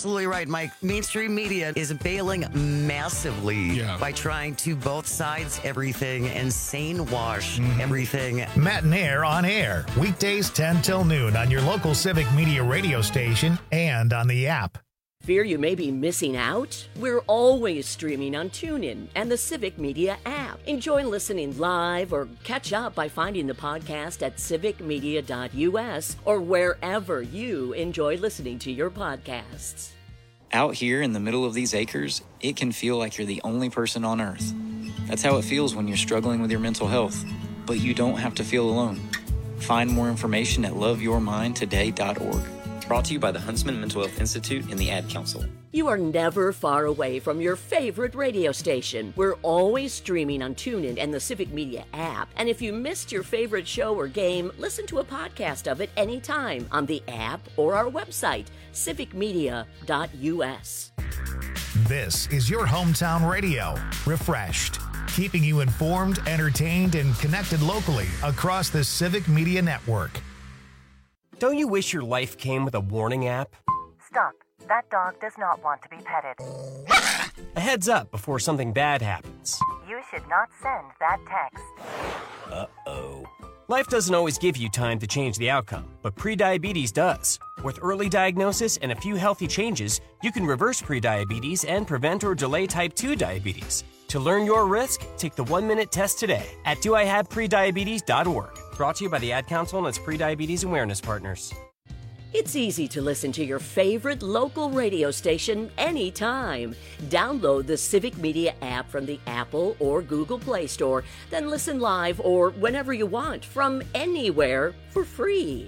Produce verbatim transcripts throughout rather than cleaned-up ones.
absolutely right, Mike. Mainstream media is bailing massively Yeah. by trying to both sides everything and sane wash Mm-hmm. everything. Matt and Air on air, weekdays ten till noon on your local Civic Media radio station and on the app. Fear you may be missing out? We're always streaming on TuneIn and the Civic Media app. Enjoy listening live or catch up by finding the podcast at civic media dot u s or wherever you enjoy listening to your podcasts. Out here in the middle of these acres, it can feel like you're the only person on Earth. That's how it feels when you're struggling with your mental health. But you don't have to feel alone. Find more information at love your mind today dot org. Brought to you by the Huntsman Mental Health Institute and the Ad Council. You are never far away from your favorite radio station. We're always streaming on TuneIn and the Civic Media app. And if you missed your favorite show or game, listen to a podcast of it anytime on the app or our website, civic media dot u s. This is your hometown radio, refreshed, keeping you informed, entertained, and connected locally across the Civic Media Network. Don't you wish your life came with a warning app? Stop. That dog does not want to be petted. A heads up before something bad happens. You should not send that text. Uh-oh. Life doesn't always give you time to change the outcome, but prediabetes does. With early diagnosis and a few healthy changes, you can reverse prediabetes and prevent or delay type two diabetes. To learn your risk, take the one-minute test today at do I have prediabetes dot org. Brought to you by the Ad Council and its prediabetes awareness partners. It's easy to listen to your favorite local radio station anytime. Download the Civic Media app from the Apple or Google Play Store, then listen live or whenever you want from anywhere for free.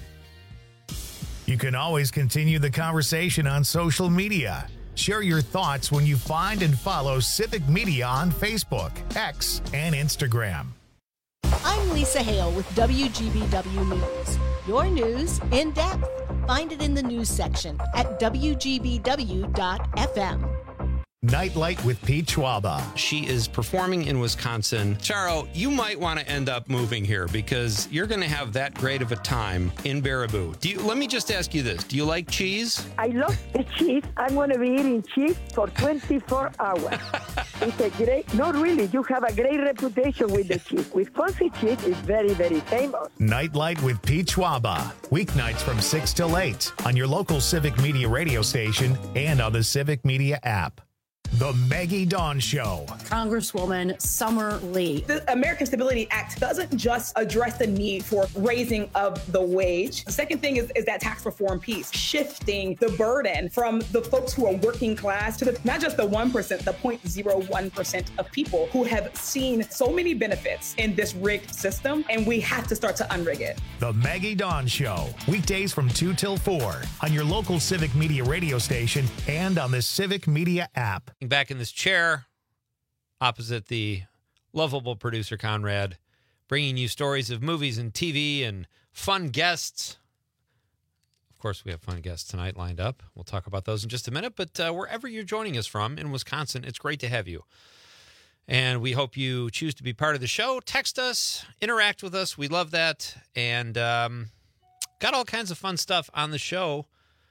You can always continue the conversation on social media. Share your thoughts when you find and follow Civic Media on Facebook, X, and Instagram. I'm Lisa Hale with W G B W News. Your news in depth. Find it in the news section at w g b w dot f m. Nightlight with Pete Schwaba. She is performing in Wisconsin. Charo, you might want to end up moving here because you're going to have that great of a time in Baraboo. Do you, let me just ask you this. Do you like cheese? I love the cheese. I'm going to be eating cheese for twenty-four hours. It's a great, not really, you have a great reputation with the cheese. Wisconsin cheese is very, very famous. Nightlight with Pete Schwaba. Weeknights from six till eight on your local Civic Media radio station and on the Civic Media app. The Maggie Dawn Show. Congresswoman Summer Lee. The American Stability Act doesn't just address the need for raising of the wage. The second thing is, is that tax reform piece, shifting the burden from the folks who are working class to the, not just the one percent, the zero point zero one percent of people who have seen so many benefits in this rigged system, and we have to start to unrig it. The Maggie Dawn Show. Weekdays from two till four on your local Civic Media radio station and on the Civic Media app. Back in this chair, opposite the lovable producer Conrad, bringing you stories of movies and T V and fun guests. Of course, we have fun guests tonight lined up. We'll talk about those in just a minute. But uh, wherever you're joining us from in Wisconsin, it's great to have you. And we hope you choose to be part of the show. Text us, interact with us. We love that. And um, got all kinds of fun stuff on the show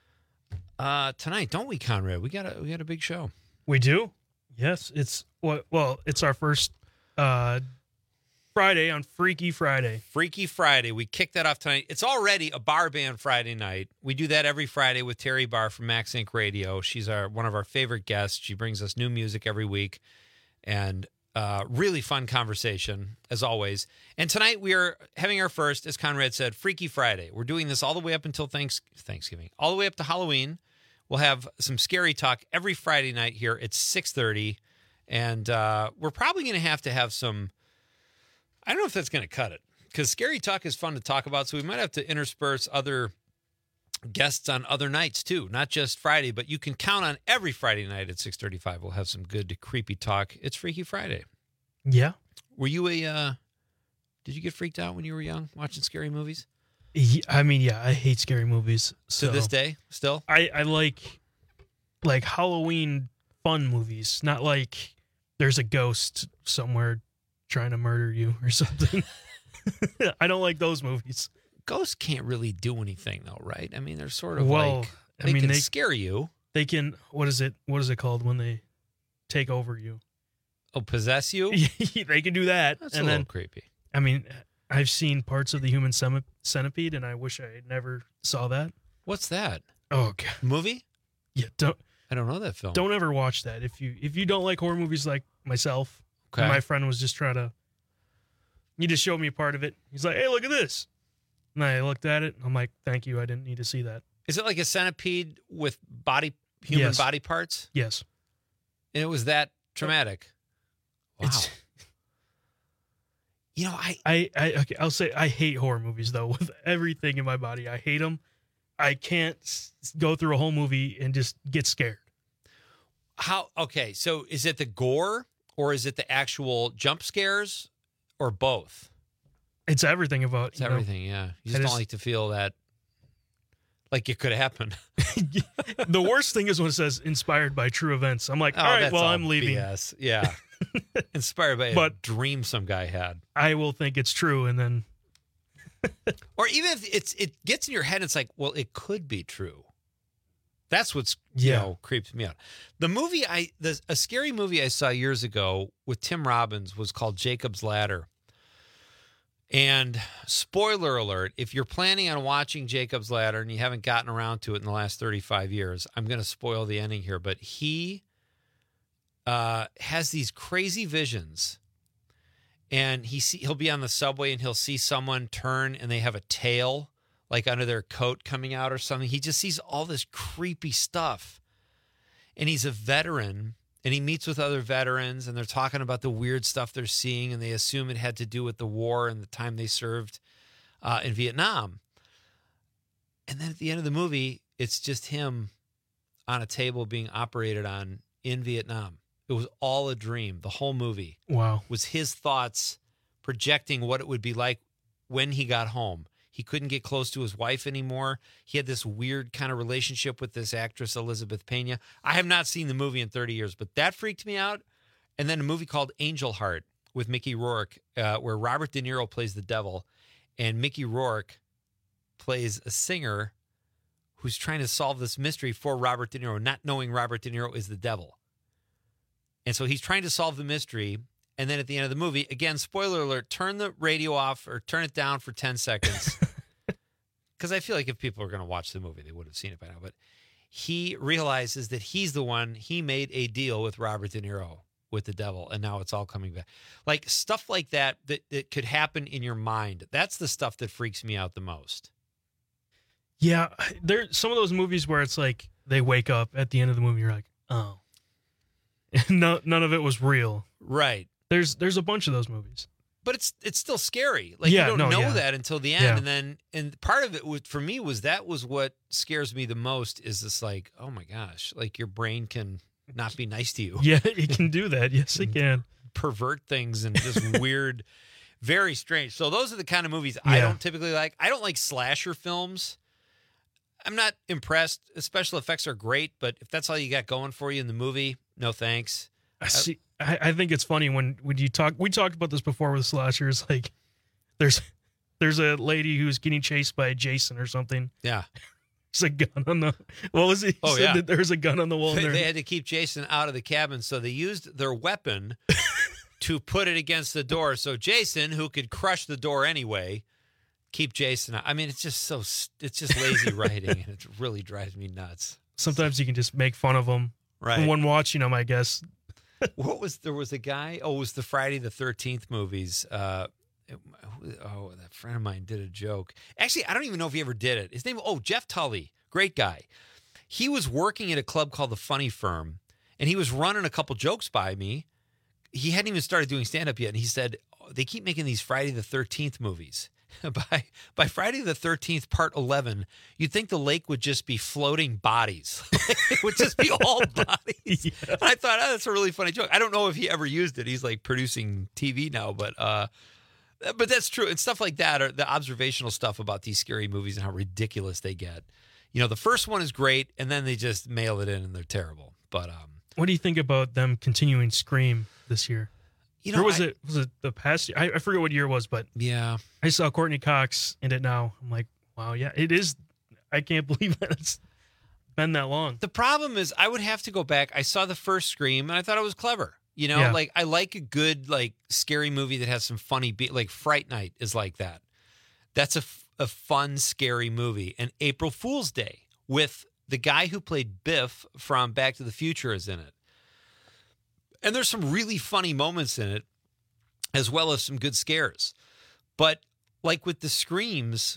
uh, tonight, don't we, Conrad? We got a we got a big show. We do. Yes, it's well, well it's our first uh, Friday on Freaky Friday. Freaky Friday. We kicked that off tonight. It's already a bar band Friday night. We do that every Friday with Terry Barr from Max Inc Radio. She's our one of our favorite guests. She brings us new music every week, and uh, really fun conversation as always. And tonight we are having our first, as Conrad said, Freaky Friday. We're doing this all the way up until thanks, Thanksgiving, all the way up to Halloween. We'll have some scary talk every Friday night here at six thirty, and uh, we're probably going to have to have some, I don't know if that's going to cut it, because scary talk is fun to talk about, so we might have to intersperse other guests on other nights, too, not just Friday, but you can count on every Friday night at six thirty-five. We'll have some good, creepy talk. It's Freaky Friday. Yeah. Were you a, uh, did you get freaked out when you were young, watching scary movies? I mean, yeah, I hate scary movies. So to this day, still? I, I like like Halloween fun movies, not like there's a ghost somewhere trying to murder you or something. I don't like those movies. Ghosts can't really do anything, though, right? I mean, they're sort of well, like, I they mean, can they scare you. they can. What is it? What is it called when they take over you? Oh, possess you? They can do that. That's and a little then, creepy. I mean, I've seen parts of the Human Cemi- Centipede, and I wish I never saw that. What's that? Oh god, movie? Yeah, don't. I don't know that film. Don't ever watch that if you if you don't like horror movies like myself. Okay. My friend was just trying to. He just showed me a part of it. He's like, "Hey, look at this," and I looked at it. And I'm like, "Thank you, I didn't need to see that." Is it like a centipede with body human Yes. body parts? Yes. And it was that traumatic. Wow. It's- You know, I, I, I, okay, I'll say I hate horror movies though with everything in my body. I hate them. I can't s- go through a whole movie and just get scared. How? Okay, so is it the gore or is it the actual jump scares or both? It's everything about It's you know, everything. Yeah, you just I don't just- like to feel that like it could happen. The worst thing is when it says inspired by true events. I'm like, Oh, all right, that's well, all I'm leaving. B S. Yeah, inspired by a But- dream some guy had. I will think it's true, and then Or even if it's it gets in your head, it's like, well, it could be true. That's what's Yeah. you know creeps me out. The movie I the a scary movie I saw years ago with Tim Robbins was called Jacob's Ladder. And spoiler alert, if you're planning on watching Jacob's Ladder and you haven't gotten around to it in the last thirty-five years, I'm going to spoil the ending here, but he uh, has these crazy visions. And he see, he'll be on the subway and he'll see someone turn and they have a tail like under their coat coming out or something. He just sees all this creepy stuff. And he's a veteran and he meets with other veterans and they're talking about the weird stuff they're seeing and they assume it had to do with the war and the time they served uh, in Vietnam. And then at the end of the movie, it's just him on a table being operated on in Vietnam. It was all a dream. The whole movie wow, was his thoughts projecting what it would be like when he got home. He couldn't get close to his wife anymore. He had this weird kind of relationship with this actress, Elizabeth Pena. I have not seen the movie in thirty years, but that freaked me out. And then a movie called Angel Heart with Mickey Rourke, uh, where Robert De Niro plays the devil, and Mickey Rourke plays a singer who's trying to solve this mystery for Robert De Niro, not knowing Robert De Niro is the devil. And so he's trying to solve the mystery. And then at the end of the movie, again, spoiler alert, turn the radio off or turn it down for ten seconds. Because I feel like if people are going to watch the movie, they would have seen it by now. But he realizes that he's the one, he made a deal with Robert De Niro, with the devil. And now it's all coming back. Like stuff like that, that, that could happen in your mind. That's the stuff that freaks me out the most. yeah, there some of those movies where it's like they wake up at the end of the movie, you're like, oh, no, none of it was real. Right. There's there's a bunch of those movies. But it's it's still scary. Like Yeah, you don't no, know yeah. that until the end, Yeah. and then and part of it was, for me was that was what scares me the most is this like, oh my gosh, like your brain can not be nice to you, Yeah, it can do that. Yes, it can. pervert things and just weird, very strange. So those are the kind of movies I Yeah. don't typically like. I don't like slasher films. I'm not impressed. The special effects are great, but if that's all you got going for you in the movie, no thanks. I see. I, I think it's funny when when you talk. We talked about this before with slashers. Like, there's there's a lady who's getting chased by Jason or something. Yeah. There's a gun on the. What was it? He Oh, said yeah. that there's a gun on the wall. They, there. they had to keep Jason out of the cabin, so they used their weapon to put it against the door. So Jason, who could crush the door anyway, keep Jason out. I mean, it's just so it's just lazy writing, and it really drives me nuts. Sometimes you can just make fun of them. Right. When watching them, I guess. What was there was a guy? Oh, it was the Friday the thirteenth movies. Uh, it- oh, that friend of mine did a joke. Actually, I don't even know if he ever did it. His name, oh, Jeff Tully, great guy. He was working at a club called the Funny Firm, and he was running a couple jokes by me. He hadn't even started doing stand up yet, and he said oh, they keep making these Friday the thirteenth movies. by by Friday the thirteenth, part eleven, you'd think the lake would just be floating bodies. It would just be all bodies. Yeah. And I thought, oh, that's a really funny joke. I don't know if he ever used it. He's like producing T V now, but uh, but that's true. And stuff like that, or the observational stuff about these scary movies and how ridiculous they get. You know, the first one is great, and then they just mail it in and they're terrible. But um, What do you think about them continuing Scream this year? you know, or was I- it was it the past year? I, I forget what year it was, but yeah, I saw Courtney Cox in it now. I'm like, wow, yeah, it is. I can't believe that it's been that long. The problem is I would have to go back. I saw the first Scream and I thought it was clever. You know, Yeah. like I like a good like scary movie that has some funny beat. Like Fright Night is like that. That's a, f- a fun, scary movie. And April Fool's Day with the guy who played Biff from Back to the Future is in it. And there's some really funny moments in it, as well as some good scares. But like with the Screams,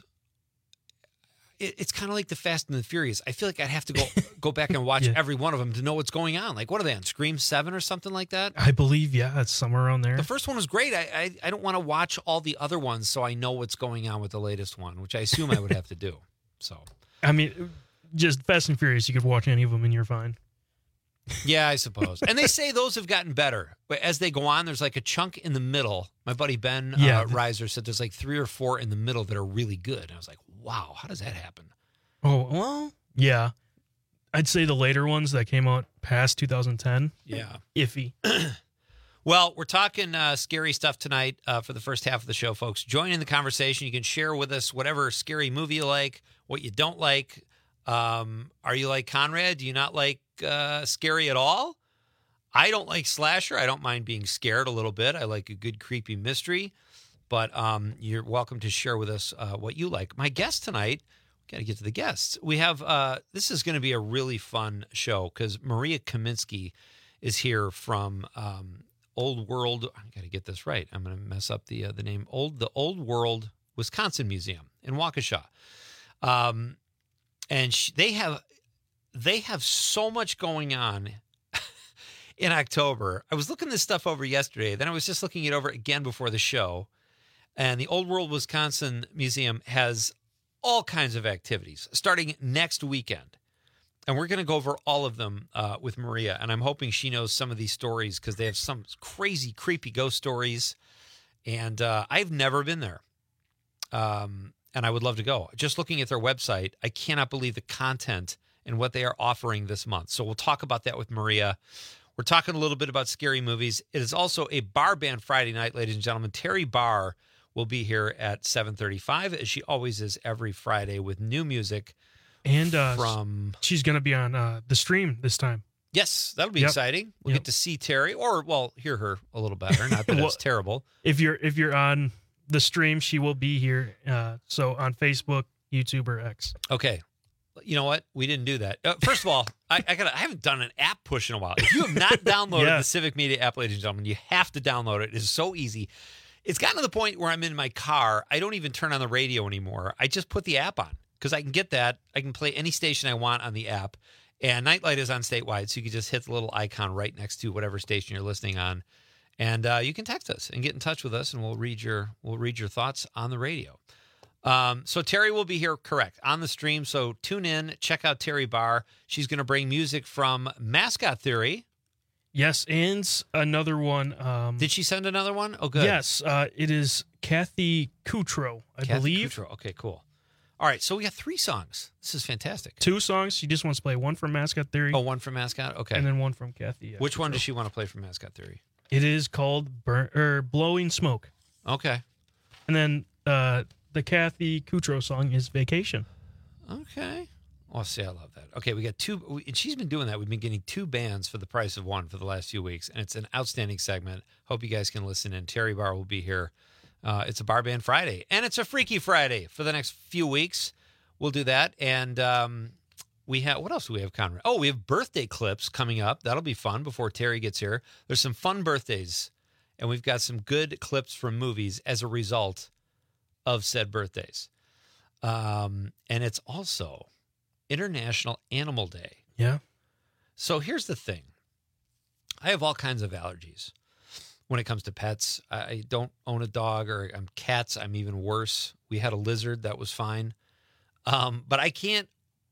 it, it's kind of like the Fast and the Furious. I feel like I'd have to go go back and watch Yeah. every one of them to know what's going on. Like, what are they on? Scream seven or something like that? I believe, yeah, it's somewhere around there. The first one was great. I I, I don't want to watch all the other ones, so I know what's going on with the latest one, which I assume I would have to do. So, I mean, just Fast and Furious, you could watch any of them and you're fine. yeah, I suppose. And they say those have gotten better. But as they go on, there's like a chunk in the middle. My buddy Ben Yeah. uh, Reiser said there's like three or four in the middle that are really good. And I was like, wow, how does that happen? Oh, well, yeah. I'd say the later ones that came out past two thousand ten, Yeah. iffy. Well, we're talking uh, scary stuff tonight uh, for the first half of the show, folks. Join in the conversation. You can share with us whatever scary movie you like, what you don't like. Um, are you like Conrad? Do you not like uh, scary at all? I don't like slasher. I don't mind being scared a little bit. I like a good creepy mystery. But um, you're welcome to share with us uh, what you like. My guest tonight, got to get to the guests. We have, uh, this is going to be a really fun show because Maria Kaminsky is here from um, Old World. I got to get this right. I'm going to mess up the uh, the name. Old the Old World Wisconsin Museum in Waukesha. Um, and she, they have they have so much going on in October. I was looking this stuff over yesterday. Then I was just looking it over again before the show. And the Old World Wisconsin Museum has all kinds of activities starting next weekend. And we're going to go over all of them uh, with Maria. And I'm hoping she knows some of these stories because they have some crazy, creepy ghost stories. And uh, I've never been there. Um, and I would love to go. Just looking at their website, I cannot believe the content and what they are offering this month. So we'll talk about that with Maria. We're talking a little bit about scary movies. It is also a bar band Friday night, ladies and gentlemen. Terry Barr will be here at seven thirty-five, as she always is every Friday with new music. And uh, from she's going to be on uh, the stream this time. Yes, that'll be Yep. exciting. We'll Yep. get to see Terry, or, well, hear her a little better. Not that Well, it's terrible. If you're if you're on the stream, she will be here. Uh, so on Facebook, YouTube, or X. Okay. You know what? We didn't do that. Uh, first of all, I, I got I haven't done an app push in a while. If you have not downloaded Yeah. the Civic Media app, ladies and gentlemen, you have to download it. It is so easy. It's gotten to the point where I'm in my car. I don't even turn on the radio anymore. I just put the app on because I can get that. I can play any station I want on the app. And Nightlight is on statewide, so you can just hit the little icon right next to whatever station you're listening on. And uh, you can text us and get in touch with us, and we'll read your we'll read your thoughts on the radio. Um, so Terry will be here, correct, on the stream. So tune in, check out Terry Barr. She's going to bring music from Mascot Theory. Yes, and another one. Um, Did she send another one? Oh, good. Yes, uh, it is Kathy Kutro, I Kathy believe. Kutro. Okay, cool. All right, so we got three songs. This is fantastic. Two songs. She just wants to play one from Mascot Theory. Oh, one from Mascot? Okay. And then one from Kathy. Uh, Which one Kutro. does she want to play from Mascot Theory? It is called Burn or Blowing Smoke. Okay. And then uh, the Kathy Kutro song is Vacation. Okay. Oh, see, I love that. Okay, we got two, we, and she's been doing that. We've been getting two bands for the price of one for the last few weeks, and it's an outstanding segment. Hope you guys can listen in. Terry Barr will be here. Uh, it's a Bar Band Friday, and it's a Freaky Friday for the next few weeks. We'll do that, and um, we have, what else do we have, Conrad? Oh, we have birthday clips coming up. That'll be fun before Terry gets here. There's some fun birthdays, and we've got some good clips from movies as a result of said birthdays. Um, and it's also International Animal Day. Yeah. So here's the thing. I have all kinds of allergies when it comes to pets. I don't own a dog, or I'm cats. I'm even worse. We had a lizard that was fine. Um, but I can't,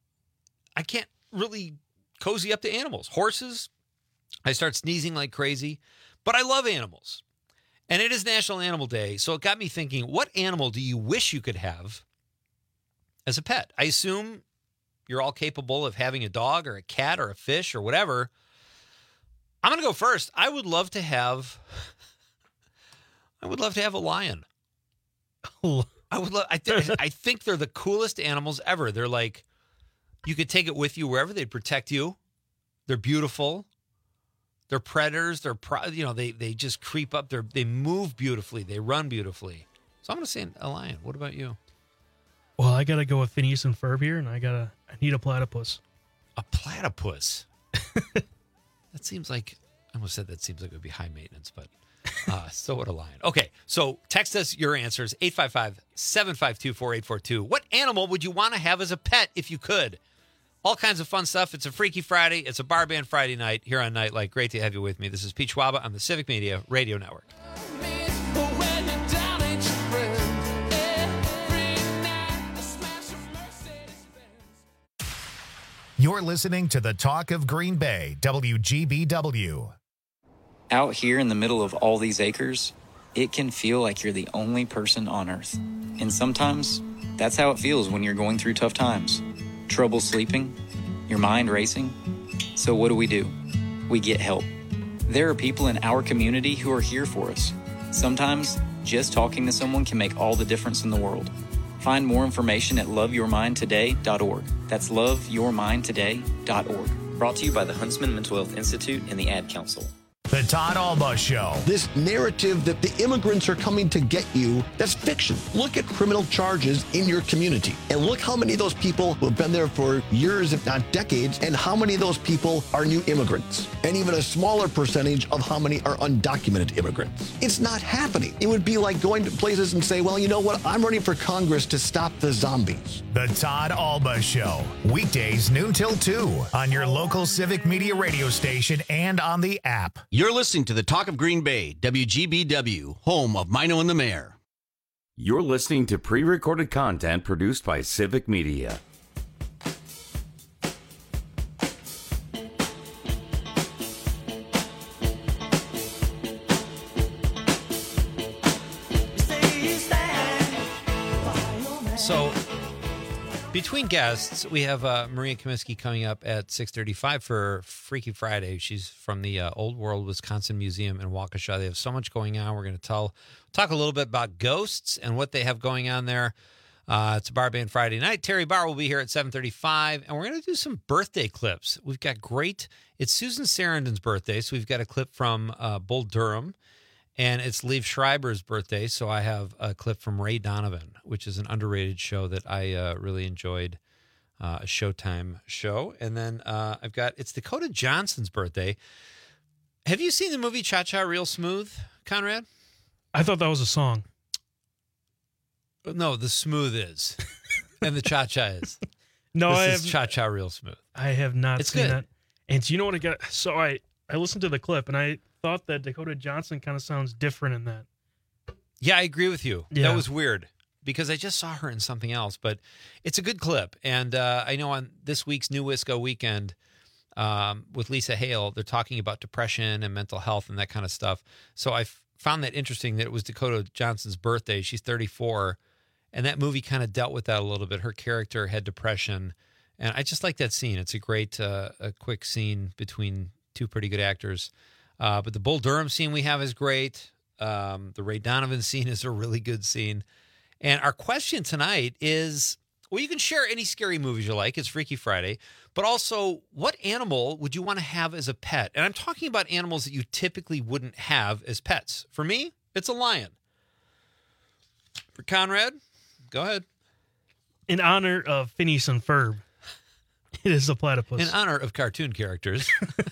I can't really cozy up to animals. Horses, I start sneezing like crazy, but I love animals. And it is National Animal Day. So it got me thinking, what animal do you wish you could have as a pet? I assume you're all capable of having a dog or a cat or a fish or whatever. I'm going to go first. I would love to have, I would love to have a lion. I would love, I, th- I think they're the coolest animals ever. They're like, You could take it with you wherever. They'd protect you. They're beautiful. They're predators. They're, pro- you know, they they just creep up. They they move beautifully. They run beautifully. So I'm going to say a lion. What about you? Well, I got to go with Phineas and Ferb here, and I got to I need a platypus. A platypus? That seems like, I almost said that seems like it would be high maintenance, but uh, so would a lion. Okay, so text us your answers, eight five five, seven five two, four eight four two. What animal would you want to have as a pet if you could? All kinds of fun stuff. It's a Freaky Friday. It's a Bar Band Friday night here on Nightlight. Great to have you with me. This is Pete Schwaba on the Civic Media Radio Network. You're listening to the Talk of Green Bay, W G B W. Out here in the middle of all these acres, it can feel like you're the only person on Earth. And sometimes, that's how it feels when you're going through tough times. Trouble sleeping, your mind racing. So what do we do? We get help. There are people in our community who are here for us. Sometimes, just talking to someone can make all the difference in the world. Find more information at love your mind today dot org. That's love your mind today dot org. Brought to you by the Huntsman Mental Health Institute and the Ad Council. The Todd Alba Show. This narrative that the immigrants are coming to get you, that's fiction. Look at criminal charges in your community and look how many of those people who have been there for years, if not decades, and how many of those people are new immigrants, and even a smaller percentage of how many are undocumented immigrants. It's not happening. It would be like going to places and say, well, you know what? I'm running for Congress to stop the zombies. The Todd Alba Show. Weekdays noon till two on your local Civic Media radio station and on the app. You're listening to the Talk of Green Bay, W G B W, home of Mino and the Mayor. You're listening to pre-recorded content produced by Civic Media. So, between guests, we have uh, Maria Comiskey coming up at six thirty-five for Freaky Friday. She's from the uh, Old World Wisconsin Museum in Waukesha. They have so much going on. We're going to tell, talk a little bit about ghosts and what they have going on there. Uh, it's a Bar Band Friday night. Terry Barr will be here at seven thirty-five, and we're going to do some birthday clips. We've got great, it's Susan Sarandon's birthday, so we've got a clip from uh, Bull Durham. And it's Liev Schreiber's birthday, so I have a clip from Ray Donovan, which is an underrated show that I uh, really enjoyed, uh, a Showtime show. And then uh, I've got, it's Dakota Johnson's birthday. Have you seen the movie Cha-Cha Real Smooth, Conrad? I thought that was a song. No, the smooth is, and the Cha-Cha is. No, this I is have Cha-Cha Real Smooth. I have not it's seen good. that. And you know what I got? So I, I listened to the clip, and I thought that Dakota Johnson kind of sounds different in that. Yeah, I agree with you. Yeah. That was weird because I just saw her in something else, but it's a good clip. And uh, I know on this week's New Wisco Weekend um, with Lisa Hale, they're talking about depression and mental health and that kind of stuff. So I f- found that interesting that it was Dakota Johnson's birthday. She's thirty-four, and that movie kind of dealt with that a little bit. Her character had depression, and I just like that scene. It's a great, uh, a quick scene between two pretty good actors. Uh, but the Bull Durham scene we have is great. Um, the Ray Donovan scene is a really good scene. And our question tonight is, well, you can share any scary movies you like. It's Freaky Friday. But also, what animal would you want to have as a pet? And I'm talking about animals that you typically wouldn't have as pets. For me, it's a lion. For Conrad, go ahead. In honor of Phineas and Ferb, it is a platypus. In honor of cartoon characters.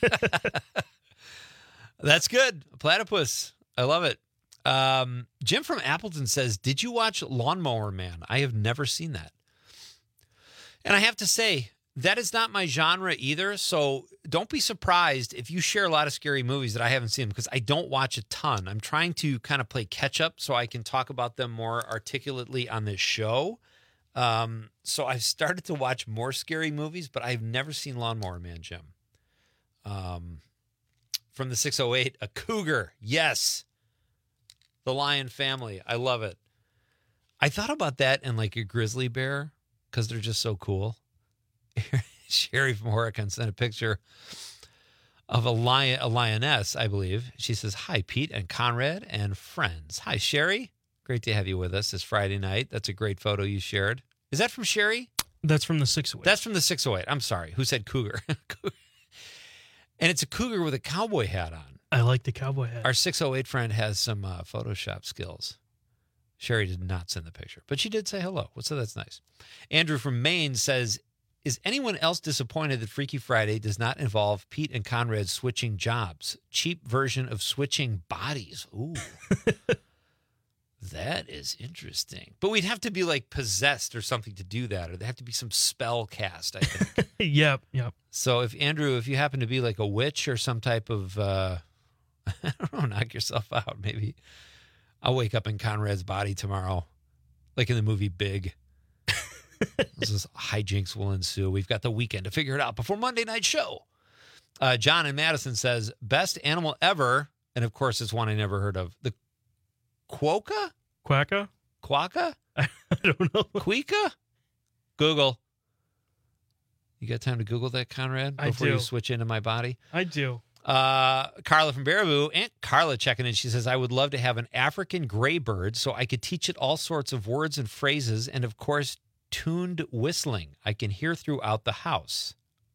That's good. A platypus. I love it. Um, Jim from Appleton says, did you watch Lawnmower Man? I have never seen that. And I have to say, that is not my genre either. So don't be surprised if you share a lot of scary movies that I haven't seen because I don't watch a ton. I'm trying to kind of play catch up so I can talk about them more articulately on this show. Um, so I've started to watch more scary movies, but I've never seen Lawnmower Man, Jim. Um, From the six oh eight, a cougar. Yes. The lion family. I love it. I thought about that and like a grizzly bear because they're just so cool. Sherry from Horicon sent a picture of a lion, a lioness, I believe. She says, hi, Pete and Conrad and friends. Hi, Sherry. Great to have you with us this Friday night. That's a great photo you shared. Is that from Sherry? That's from the six oh eight. That's from the six oh eight. I'm sorry. Who said cougar? And it's a cougar with a cowboy hat on. I like the cowboy hat. Our six oh eight friend has some uh, Photoshop skills. Sherry did not send the picture, but she did say hello, so that's nice. Andrew from Maine says, is anyone else disappointed that Freaky Friday does not involve Pete and Conrad switching jobs? Cheap version of switching bodies. Ooh. That is interesting. But we'd have to be like possessed or something to do that, or there'd have to be some spell cast, I think. Yep, yep. So if, Andrew, if you happen to be like a witch or some type of, uh, I don't know, knock yourself out, maybe. I'll wake up in Conrad's body tomorrow, like in the movie Big. This is hijinks will ensue. We've got the weekend to figure it out before Monday night show. Uh, John in Madison says, best animal ever, and of course it's one I never heard of, the quokka? Quacka? Quacka? I don't know. Queeka? Google. You got time to Google that, Conrad, before I do. you switch into my body? I do. Uh, Carla from Baraboo, Aunt Carla checking in. She says, I would love to have an African gray bird so I could teach it all sorts of words and phrases and, of course, tuned whistling I can hear throughout the house.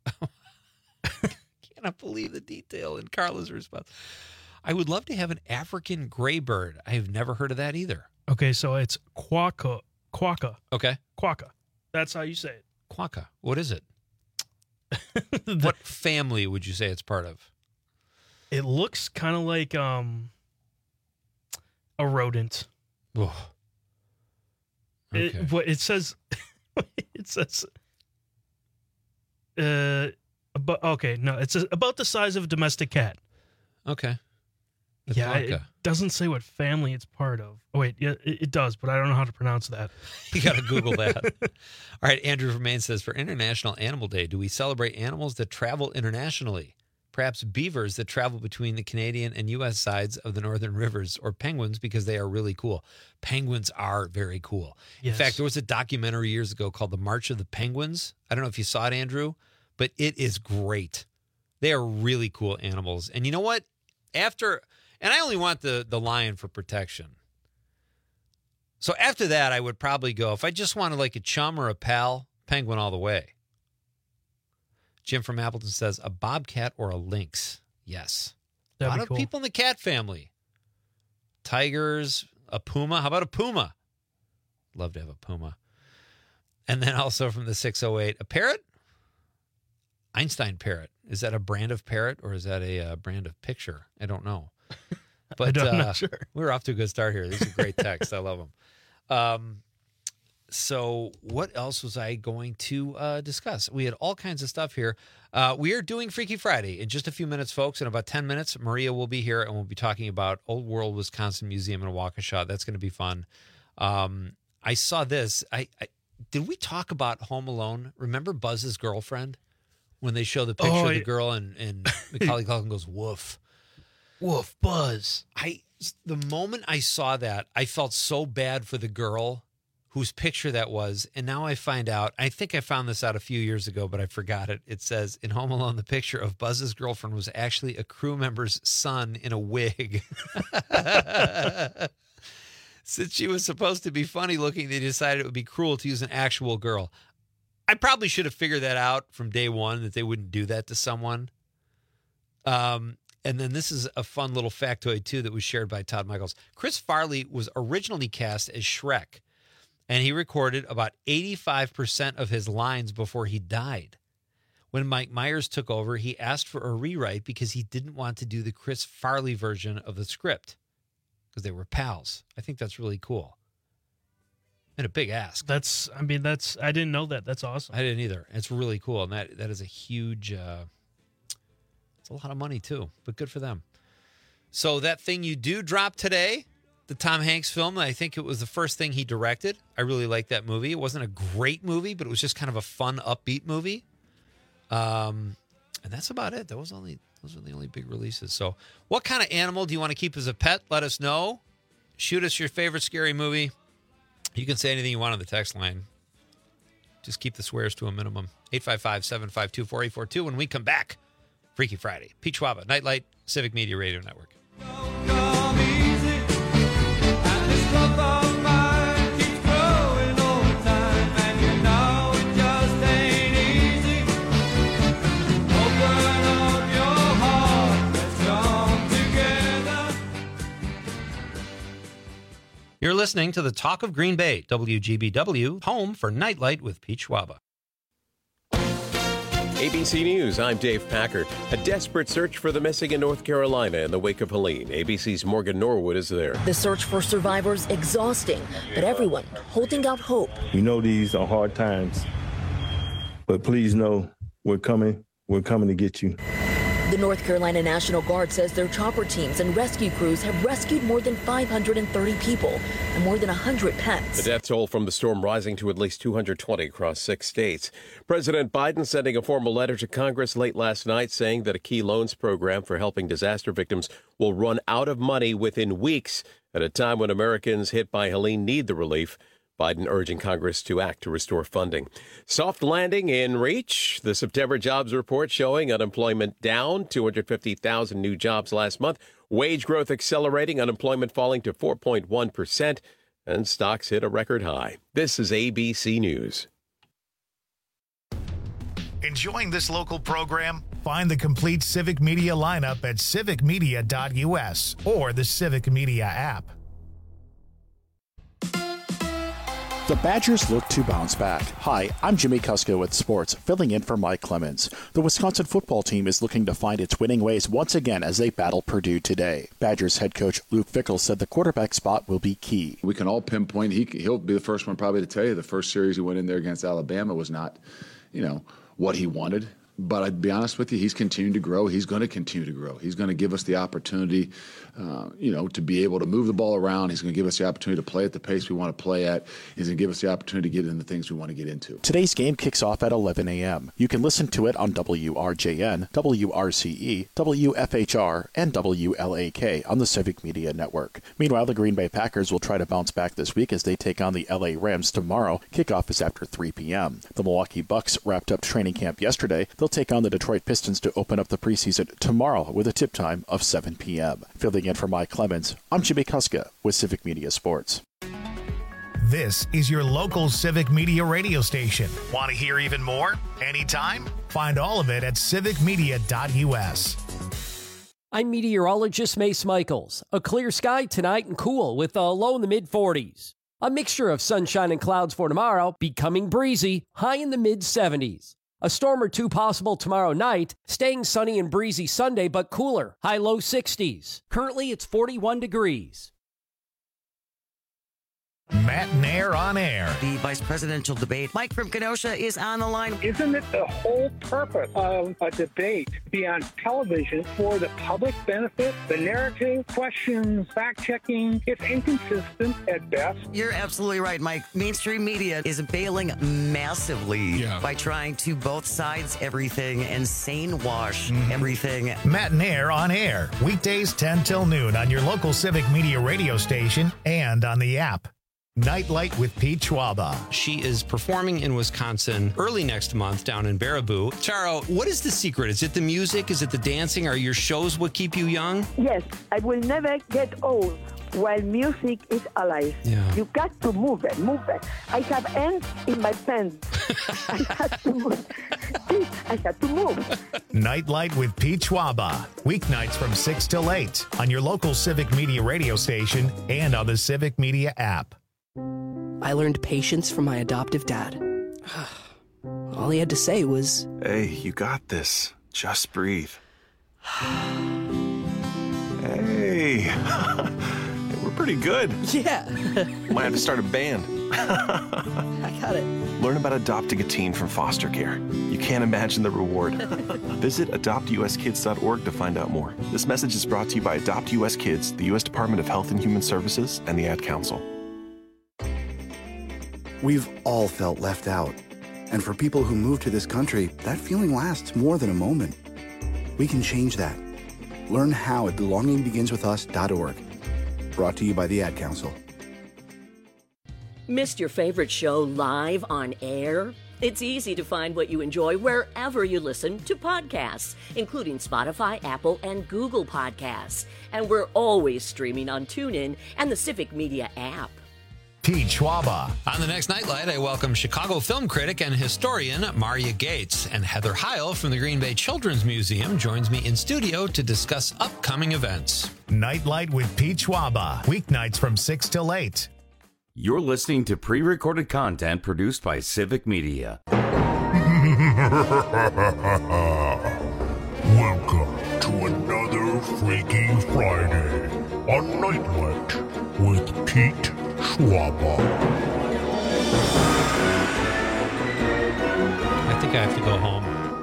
Cannot believe the detail in Carla's response. I would love to have an African gray bird. I have never heard of that either. Okay, so it's quacka. Quacka. Okay. Quacka. That's how you say it. Quacka. What is it? What family would you say it's part of? It looks kind of like um, a rodent. Oh. Okay. It, what it says, it says, uh, about, okay, no, it's a, about the size of a domestic cat. Okay. It's yeah, like it a- doesn't say what family it's part of. Oh, wait, yeah, it, it does, but I don't know how to pronounce that. You got to Google that. All right, Andrew from Maine says, for International Animal Day, do we celebrate animals that travel internationally? Perhaps beavers that travel between the Canadian and U S sides of the northern rivers, or penguins because they are really cool. Penguins are very cool. Yes. In fact, there was a documentary years ago called The March of the Penguins. I don't know if you saw it, Andrew, but it is great. They are really cool animals. And you know what? After, and I only want the, the lion for protection. So after that, I would probably go, if I just wanted like a chum or a pal, penguin all the way. Jim from Appleton says, a bobcat or a lynx. Yes. That'd a lot be of cool. people in the cat family. Tigers, a puma. How about a puma? Love to have a puma. And then also from the six oh eight, a parrot? Einstein parrot. Is that a brand of parrot or is that a uh, brand of picture? I don't know. But I'm uh, not sure. We're off to a good start here. These are great texts. I love them. Um, so what else was I going to uh, discuss? We had all kinds of stuff here. Uh, we are doing Freaky Friday in just a few minutes, folks. In about ten minutes, Maria will be here, and we'll be talking about Old World Wisconsin Museum in Waukesha. That's going to be fun. Um, I saw this. I, I Did we talk about Home Alone? Remember Buzz's girlfriend? When they show the picture Oh, of the yeah. girl and, and Macaulay Culkin goes, woof. Woof, Buzz. I the moment I saw that, I felt so bad for the girl whose picture that was, and now I find out. I think I found this out a few years ago, but I forgot it. It says in Home Alone, the picture of Buzz's girlfriend was actually a crew member's son in a wig. Since she was supposed to be funny looking, they decided it would be cruel to use an actual girl. I probably should have figured that out from day one, that they wouldn't do that to someone. Um. And then this is a fun little factoid, too, that was shared by Todd Michaels. Chris Farley was originally cast as Shrek, and he recorded about eighty-five percent of his lines before he died. When Mike Myers took over, he asked for a rewrite because he didn't want to do the Chris Farley version of the script because they were pals. I think that's really cool. And a big ask. That's, I mean, that's, I didn't know that. That's awesome. I didn't either. It's really cool. And that that is a huge... Uh, It's a lot of money, too, but good for them. So that thing you do drop today, the Tom Hanks film, I think it was the first thing he directed. I really liked that movie. It wasn't a great movie, but it was just kind of a fun, upbeat movie. Um, and that's about it. That was only those are the only big releases. So what kind of animal do you want to keep as a pet? Let us know. Shoot us your favorite scary movie. You can say anything you want on the text line. Just keep the swears to a minimum. eight five five, seven five two, four eight four two. When we come back, Freaky Friday. Pete Schwaba, Nightlight, Civic Media Radio Network. This love of mine keeps growing over time, and you know it just You're listening to the Talk of Green Bay, W G B W, home for Nightlight with Pete Schwaba. A B C News, I'm Dave Packer. A desperate search for the missing in North Carolina in the wake of Helene. A B C's Morgan Norwood is there. The search for survivors exhausting, but everyone holding out hope. We know these are hard times, but please know we're coming. We're coming to get you. The North Carolina National Guard says their chopper teams and rescue crews have rescued more than five hundred thirty people and more than one hundred pets. The death toll from the storm rising to at least two hundred twenty across six states. President Biden sending a formal letter to Congress late last night saying that a key loans program for helping disaster victims will run out of money within weeks at a time when Americans hit by Helene need the relief. Biden urging Congress to act to restore funding. Soft landing in reach. The September jobs report showing unemployment down, two hundred fifty thousand new jobs last month. Wage growth accelerating, unemployment falling to four point one percent, and stocks hit a record high. This is A B C News. Enjoying this local program? Find the complete Civic Media lineup at civic media dot U S or the Civic Media app. The Badgers look to bounce back. Hi, I'm Jimmy Kuska with Sports, filling in for Mike Clemens. The Wisconsin football team is looking to find its winning ways once again as they battle Purdue today. Badgers head coach Luke Fickell said the quarterback spot will be key. We can all pinpoint, he, he'll be the first one probably to tell you the first series he went in there against Alabama was not, you know, what he wanted. But I'd be honest with you, he's continuing to grow. He's going to continue to grow. He's going to give us the opportunity, uh, you know, to be able to move the ball around. He's going to give us the opportunity to play at the pace we want to play at. He's going to give us the opportunity to get into the things we want to get into. Today's game kicks off at eleven a.m. You can listen to it on W R J N, W R C E, W F H R, and W L A K on the Civic Media Network. Meanwhile, the Green Bay Packers will try to bounce back this week as they take on the L A Rams tomorrow. Kickoff is after three p.m. The Milwaukee Bucks wrapped up training camp yesterday. They'll take on the Detroit Pistons to open up the preseason tomorrow with a tip time of seven p.m. Filling in for Mike Clemens, I'm Jimmy Kuska with Civic Media Sports. This is your local Civic Media radio station. Want to hear even more? Anytime? Find all of it at civic media dot U S. I'm meteorologist Mace Michaels. A clear sky tonight and cool with a low in the mid forties. A mixture of sunshine and clouds for tomorrow, becoming breezy, high in the mid seventies. A storm or two possible tomorrow night, staying sunny and breezy Sunday, but cooler, high low sixties. Currently, it's forty-one degrees. Matt Nair on air. The vice presidential debate. Mike from Kenosha is on the line. Isn't it the whole purpose of a debate to be on television for the public benefit? The narrative questions, fact-checking, it's inconsistent at best. You're absolutely right, Mike. Mainstream media is bailing massively yeah. by trying to both sides everything and sane wash mm-hmm. everything. Matt Nair on air. Weekdays ten till noon on your local Civic Media radio station and on the app. Nightlight with Pete Schwaba. She is performing in Wisconsin early next month down in Baraboo. Charo, what is the secret? Is it the music? Is it the dancing? Are your shows what keep you young? Yes, I will never get old while music is alive. Yeah. You got to move it, move it. I have ants in my pants. I had to move. I had to move. Nightlight with Pete Schwaba. Weeknights from six till eight on your local Civic Media radio station and on the Civic Media app. I learned patience from my adoptive dad. All he had to say was, "Hey, you got this. Just breathe." Hey, we're pretty good. Yeah. Might have to start a band. I got it. Learn about adopting a teen from foster care. You can't imagine the reward. Visit adopt u s kids dot org to find out more. This message is brought to you by Adopt U S Kids, the U S Department of Health and Human Services, and the Ad Council. We've all felt left out. And for people who move to this country, that feeling lasts more than a moment. We can change that. Learn how at belonging begins with us dot org. Brought to you by the Ad Council. Missed your favorite show live on air? It's easy to find what you enjoy wherever you listen to podcasts, including Spotify, Apple, and Google Podcasts. And we're always streaming on TuneIn and the Civic Media app. Pete Schwaba. On the next Nightlight, I welcome Chicago film critic and historian Maria Gates, and Heather Heil from the Green Bay Children's Museum joins me in studio to discuss upcoming events. Nightlight with Pete Schwaba. Weeknights from six till eight You're listening to pre-recorded content produced by Civic Media. Welcome to another Freaky Friday on Nightlight with Pete Schwaba. I think I have to go home.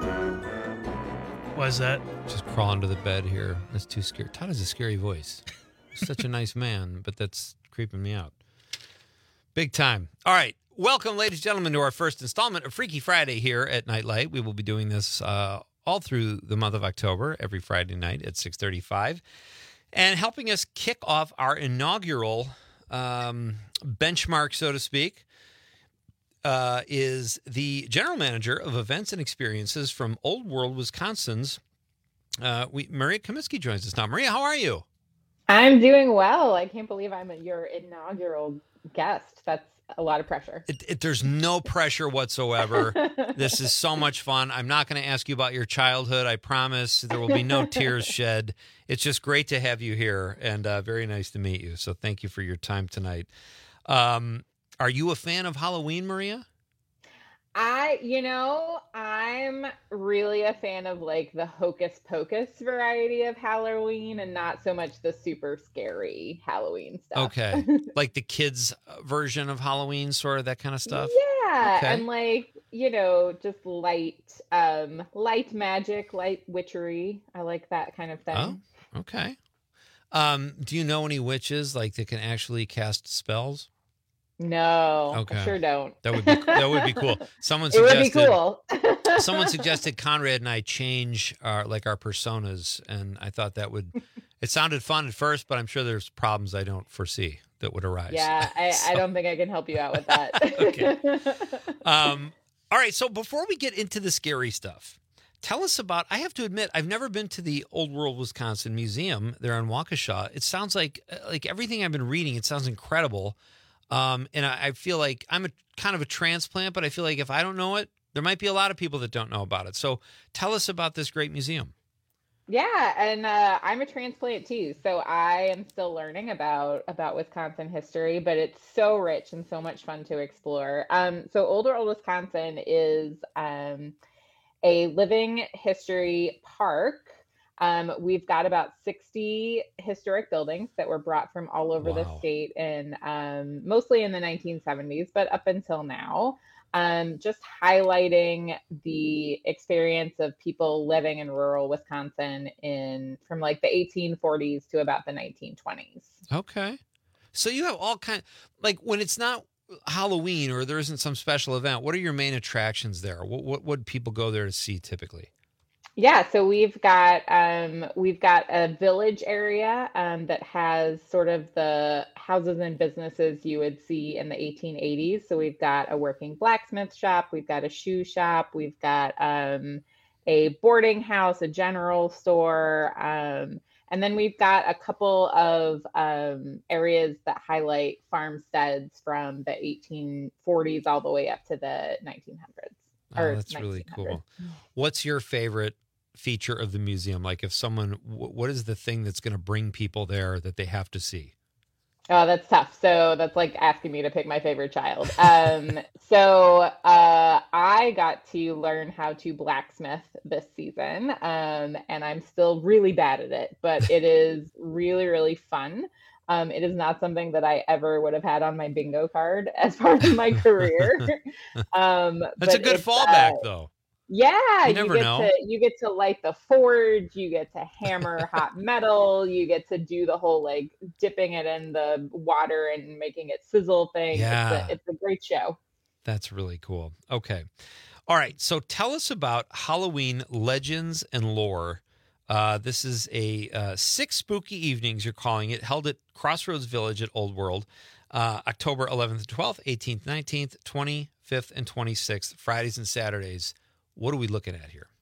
Why is that? Just crawl under the bed here. That's too scary. Todd has a scary voice. He's such a nice man, but that's creeping me out. Big time. All right. Welcome, ladies and gentlemen, to our first installment of Freaky Friday here at Nightlight. We will be doing this uh, all through the month of October, every Friday night at six thirty-five. And helping us kick off our inaugural um, benchmark, so to speak, uh, is the general manager of events and experiences from Old World, Wisconsin's. Uh, we Maria Comiskey joins us now. Maria, how are you? I'm doing well. I can't believe I'm your inaugural guest. That's a lot of pressure. It, it, there's no pressure whatsoever. This is so much fun. I'm not going to ask you about your childhood. I promise there will be no tears shed. It's just great to have you here, and uh, very nice to meet you. So thank you for your time tonight. Um, are you a fan of Halloween, Maria? I, you know, I'm really a fan of like the hocus pocus variety of Halloween and not so much the super scary Halloween stuff. Okay. Like the kids' version of Halloween, sort of that kind of stuff? Yeah. Okay. And like, you know, just light, um, light magic, light witchery. I like that kind of thing. Oh, okay. Um, do you know any witches like that can actually cast spells? No, okay. I sure don't. That would be that would be cool. Someone it suggested would be cool. someone suggested Conrad and I change our like our personas, and I thought that would. It sounded fun at first, but I'm sure there's problems I don't foresee that would arise. Yeah, I, so. I don't think I can help you out with that. Okay. Um. All right. So before we get into the scary stuff, tell us about. I have to admit, I've never been to the Old World, Wisconsin Museum there in Waukesha. It sounds like like everything I've been reading. It sounds incredible. Um, and I, I feel like I'm a kind of a transplant, but I feel like if I don't know it, there might be a lot of people that don't know about it. So tell us about this great museum. Yeah, and uh, I'm a transplant too, so I am still learning about about Wisconsin history, but it's so rich and so much fun to explore. Um, so Old World, Wisconsin is um, a living history park. Um, we've got about sixty historic buildings that were brought from all over wow. the state, and um, mostly in the nineteen seventies, but up until now, um, just highlighting the experience of people living in rural Wisconsin in from like the eighteen forties to about the nineteen twenties. Okay, so you have all kind like when it's not Halloween or there isn't some special event. What are your main attractions there? What what would people go there to see typically? Yeah, so we've got um, we've got a village area um, that has sort of the houses and businesses you would see in the eighteen eighties. So we've got a working blacksmith shop, we've got a shoe shop, we've got um, a boarding house, a general store, um, and then we've got a couple of um, areas that highlight farmsteads from the eighteen forties all the way up to the nineteen hundreds. Oh, that's really cool. What's your favorite feature of the museum? Like if someone, what is the thing that's going to bring people there that they have to see? Oh, that's tough. So that's like asking me to pick my favorite child. Um, so uh, I got to learn how to blacksmith this season, um, and I'm still really bad at it, but it is really, really fun. Um, it is not something that I ever would have had on my bingo card as part of my career. Um, That's but a good it's, fallback, uh, though. Yeah, you never get know. to you get to light the forge, you get to hammer hot metal, you get to do the whole like dipping it in the water and making it sizzle thing. Yeah. It's a, it's a great show. That's really cool. Okay. All right. So tell us about Halloween legends and lore. Uh, this is a uh, six spooky evenings, you're calling it, held at Crossroads Village at Old World, uh, October eleventh and twelfth, eighteenth, nineteenth, twenty-fifth, and twenty-sixth, Fridays and Saturdays. What are we looking at here?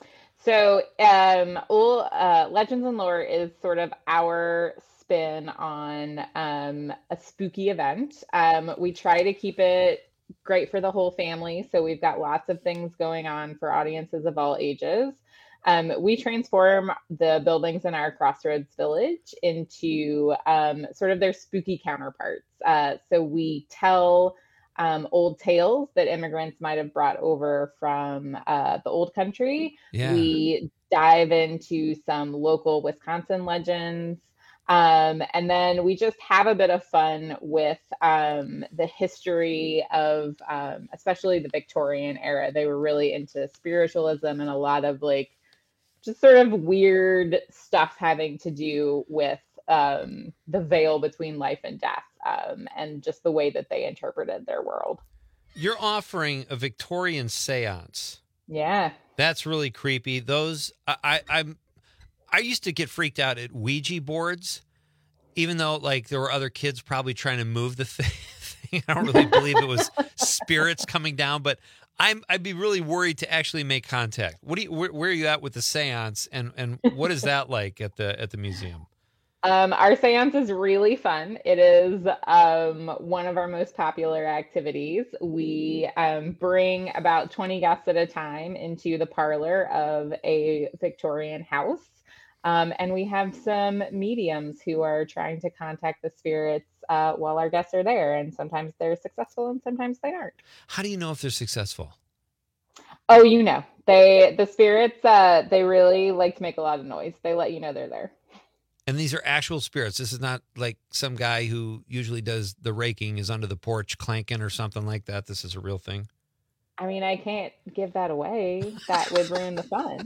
So um, old, uh, Legends and Lore is sort of our spin on um, a spooky event. Um, we try to keep it great for the whole family. So we've got lots of things going on for audiences of all ages. Um, we transform the buildings in our Crossroads Village into um, sort of their spooky counterparts. Uh, so we tell um, old tales that immigrants might have brought over from uh, the old country. Yeah. We dive into some local Wisconsin legends. Um, and then we just have a bit of fun with um, the history of, um, especially the Victorian era. They were really into spiritualism and a lot of like just sort of weird stuff having to do with um, the veil between life and death, um, and just the way that they interpreted their world. You're offering a Victorian seance. Yeah. That's really creepy. Those I, I I'm I used to get freaked out at Ouija boards, even though like there were other kids probably trying to move the thing. I don't really believe it was spirits coming down, but I'm I'd be really worried to actually make contact. What do you where, where are you at with the seance, and and what is that like at the at the museum? Um, our seance is really fun. It is um, one of our most popular activities. We um, bring about twenty guests at a time into the parlor of a Victorian house. Um, and we have some mediums who are trying to contact the spirits uh, while our guests are there. And sometimes they're successful and sometimes they aren't. How do you know if they're successful? Oh, you know, they the spirits, uh, they really like to make a lot of noise. They let you know they're there. And these are actual spirits. This is not like some guy who usually does the raking is under the porch clanking or something like that. This is a real thing. I mean, I can't give that away. That would ruin the fun.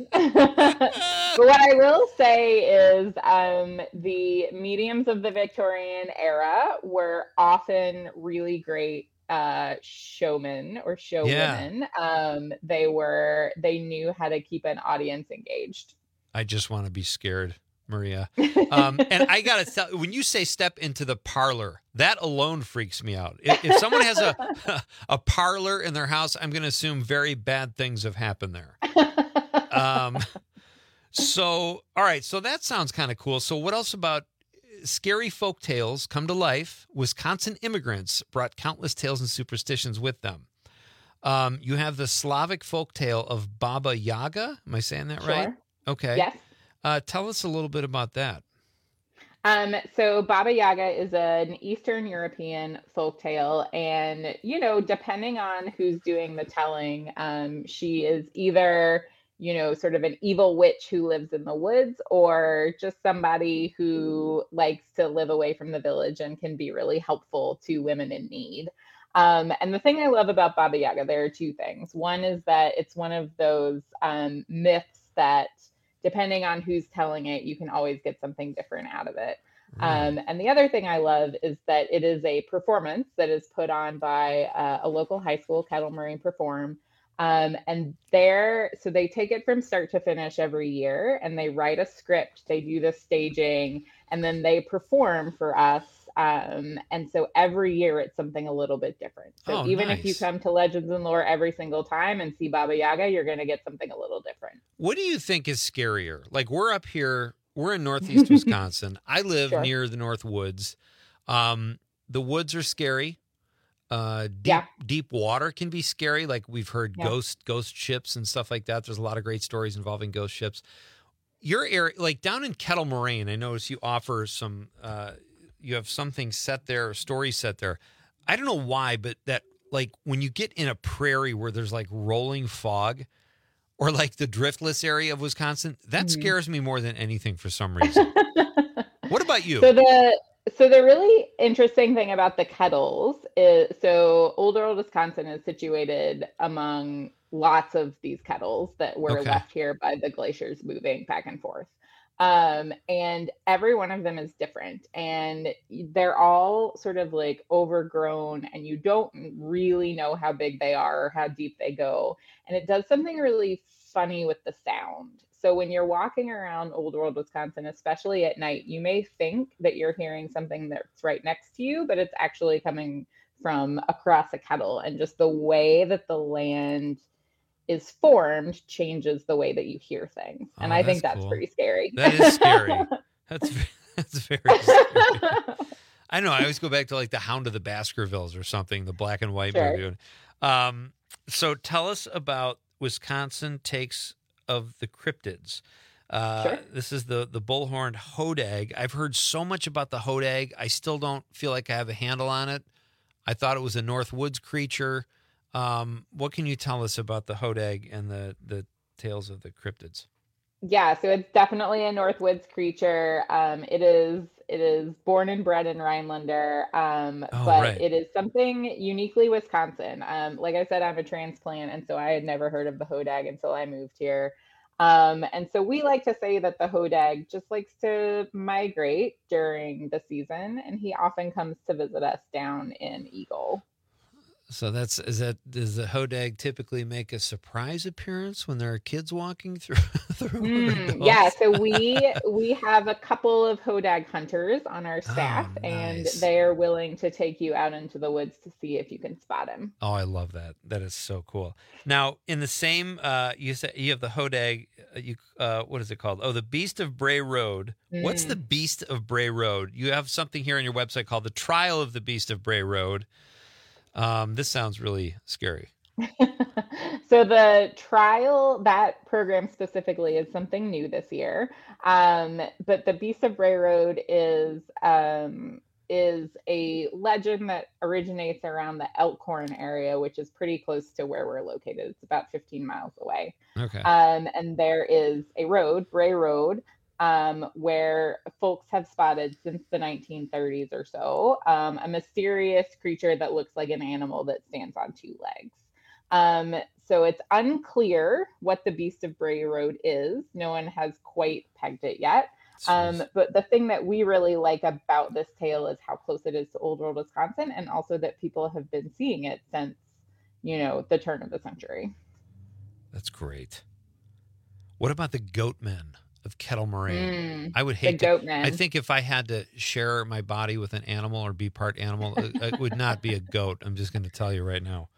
But what I will say is um, the mediums of the Victorian era were often really great uh, showmen or showwomen. Yeah. Um, they were, they knew how to keep an audience engaged. I just want to be scared, Maria. Um, and I got to tell, when you say step into the parlor, that alone freaks me out. If, if someone has a a parlor in their house, I'm going to assume very bad things have happened there. Um, so, all right. So that sounds kind of cool. So what else about scary folk tales come to life? Wisconsin immigrants brought countless tales and superstitions with them. Um, you have the Slavic folk tale of Baba Yaga. Am I saying that Sure. right? Okay. Yes. Uh, tell us a little bit about that. Um, so Baba Yaga is an Eastern European folktale, and you know, depending on who's doing the telling, um, she is either you know sort of an evil witch who lives in the woods, or just somebody who likes to live away from the village and can be really helpful to women in need. Um, and the thing I love about Baba Yaga, there are two things. One is that it's one of those um, myths that, depending on who's telling it, you can always get something different out of it. Um, and the other thing I love is that it is a performance that is put on by uh, a local high school, Kettle Moraine Perform. Um, and there, so they take it from start to finish every year, and they write a script, they do the staging, and then they perform for us. Um, and so every year it's something a little bit different. So Oh, even if you nice. come to Legends and Lore every single time and see Baba Yaga, you're going to get something a little different. What do you think is scarier? Like, we're up here, we're in Northeast Wisconsin. I live Sure. near the North Woods. Um, the woods are scary. Uh, deep, Yeah. deep water can be scary. Like, we've heard Yeah. ghost ghost ships and stuff like that. There's a lot of great stories involving ghost ships. Your area, like down in Kettle Moraine, I notice you offer some, uh, you have something set there, a story set there. I don't know why, but that, like, when you get in a prairie where there's like rolling fog, or like the driftless area of Wisconsin, that Mhm. scares me more than anything for some reason. What about you? So the so the really interesting thing about the Kettles is, so Old World Wisconsin is situated among lots of these kettles that were Okay. left here by the glaciers moving back and forth. Um, and every one of them is different, and they're all sort of like overgrown, and you don't really know how big they are or how deep they go. And it does something really funny with the sound. So when you're walking around Old World Wisconsin, especially at night, you may think that you're hearing something that's right next to you, but it's actually coming from across a kettle. And just the way that the land is formed changes the way that you hear things. And Oh, I think that's that's cool. pretty scary. That is scary. That's ve- that's very scary. I know. I always go back to like the Hound of the Baskervilles or something, the black and white Sure. movie. Um, so tell us about Wisconsin takes of the Cryptids. Uh, Sure. This is the the bullhorned hodag. I've heard so much about the hodag. I still don't feel like I have a handle on it. I thought it was a North Woods creature. Um, what can you tell us about the hodag and the, the tales of the cryptids? Yeah, so it's definitely a North Woods creature. Um, it is it is born and bred in Rhinelander, um, Oh, but right. it is something uniquely Wisconsin. Um, like I said, I'm a transplant, and so I had never heard of the hodag until I moved here. Um, and so we like to say that the hodag just likes to migrate during the season, and he often comes to visit us down in Eagle. So that's is that does the hodag typically make a surprise appearance when there are kids walking through? through Mm, yeah, so we we have a couple of hodag hunters on our staff, Oh, and nice. they are willing to take you out into the woods to see if you can spot him. Oh, I love that. That is so cool. Now, in the same, uh, you said you have the hodag. uh, You uh, what is it called? Oh, the Beast of Bray Road. What's Mm. the Beast of Bray Road? You have something here on your website called the Trial of the Beast of Bray Road. Um, this sounds really scary. So the trial, that program specifically, is something new this year. Um, but the Beast of Bray Road is um, is a legend that originates around the Elkhorn area, which is pretty close to where we're located. It's about fifteen miles away. Okay. Um, and there is a road, Bray Road, um, where folks have spotted since the nineteen thirties or so um, a mysterious creature that looks like an animal that stands on two legs. Um, so it's unclear what the Beast of Bray Road is. No one has quite pegged it yet. Um, but the thing that we really like about this tale is how close it is to Old World, Wisconsin, and also that people have been seeing it since, you know, the turn of the century. That's great. What about the Goatmen of Kettle Moraine? Mm, I would the hate to. Goatmen. I think if I had to share my body with an animal or be part animal, it, it would not be a goat. I'm just going to tell you right now.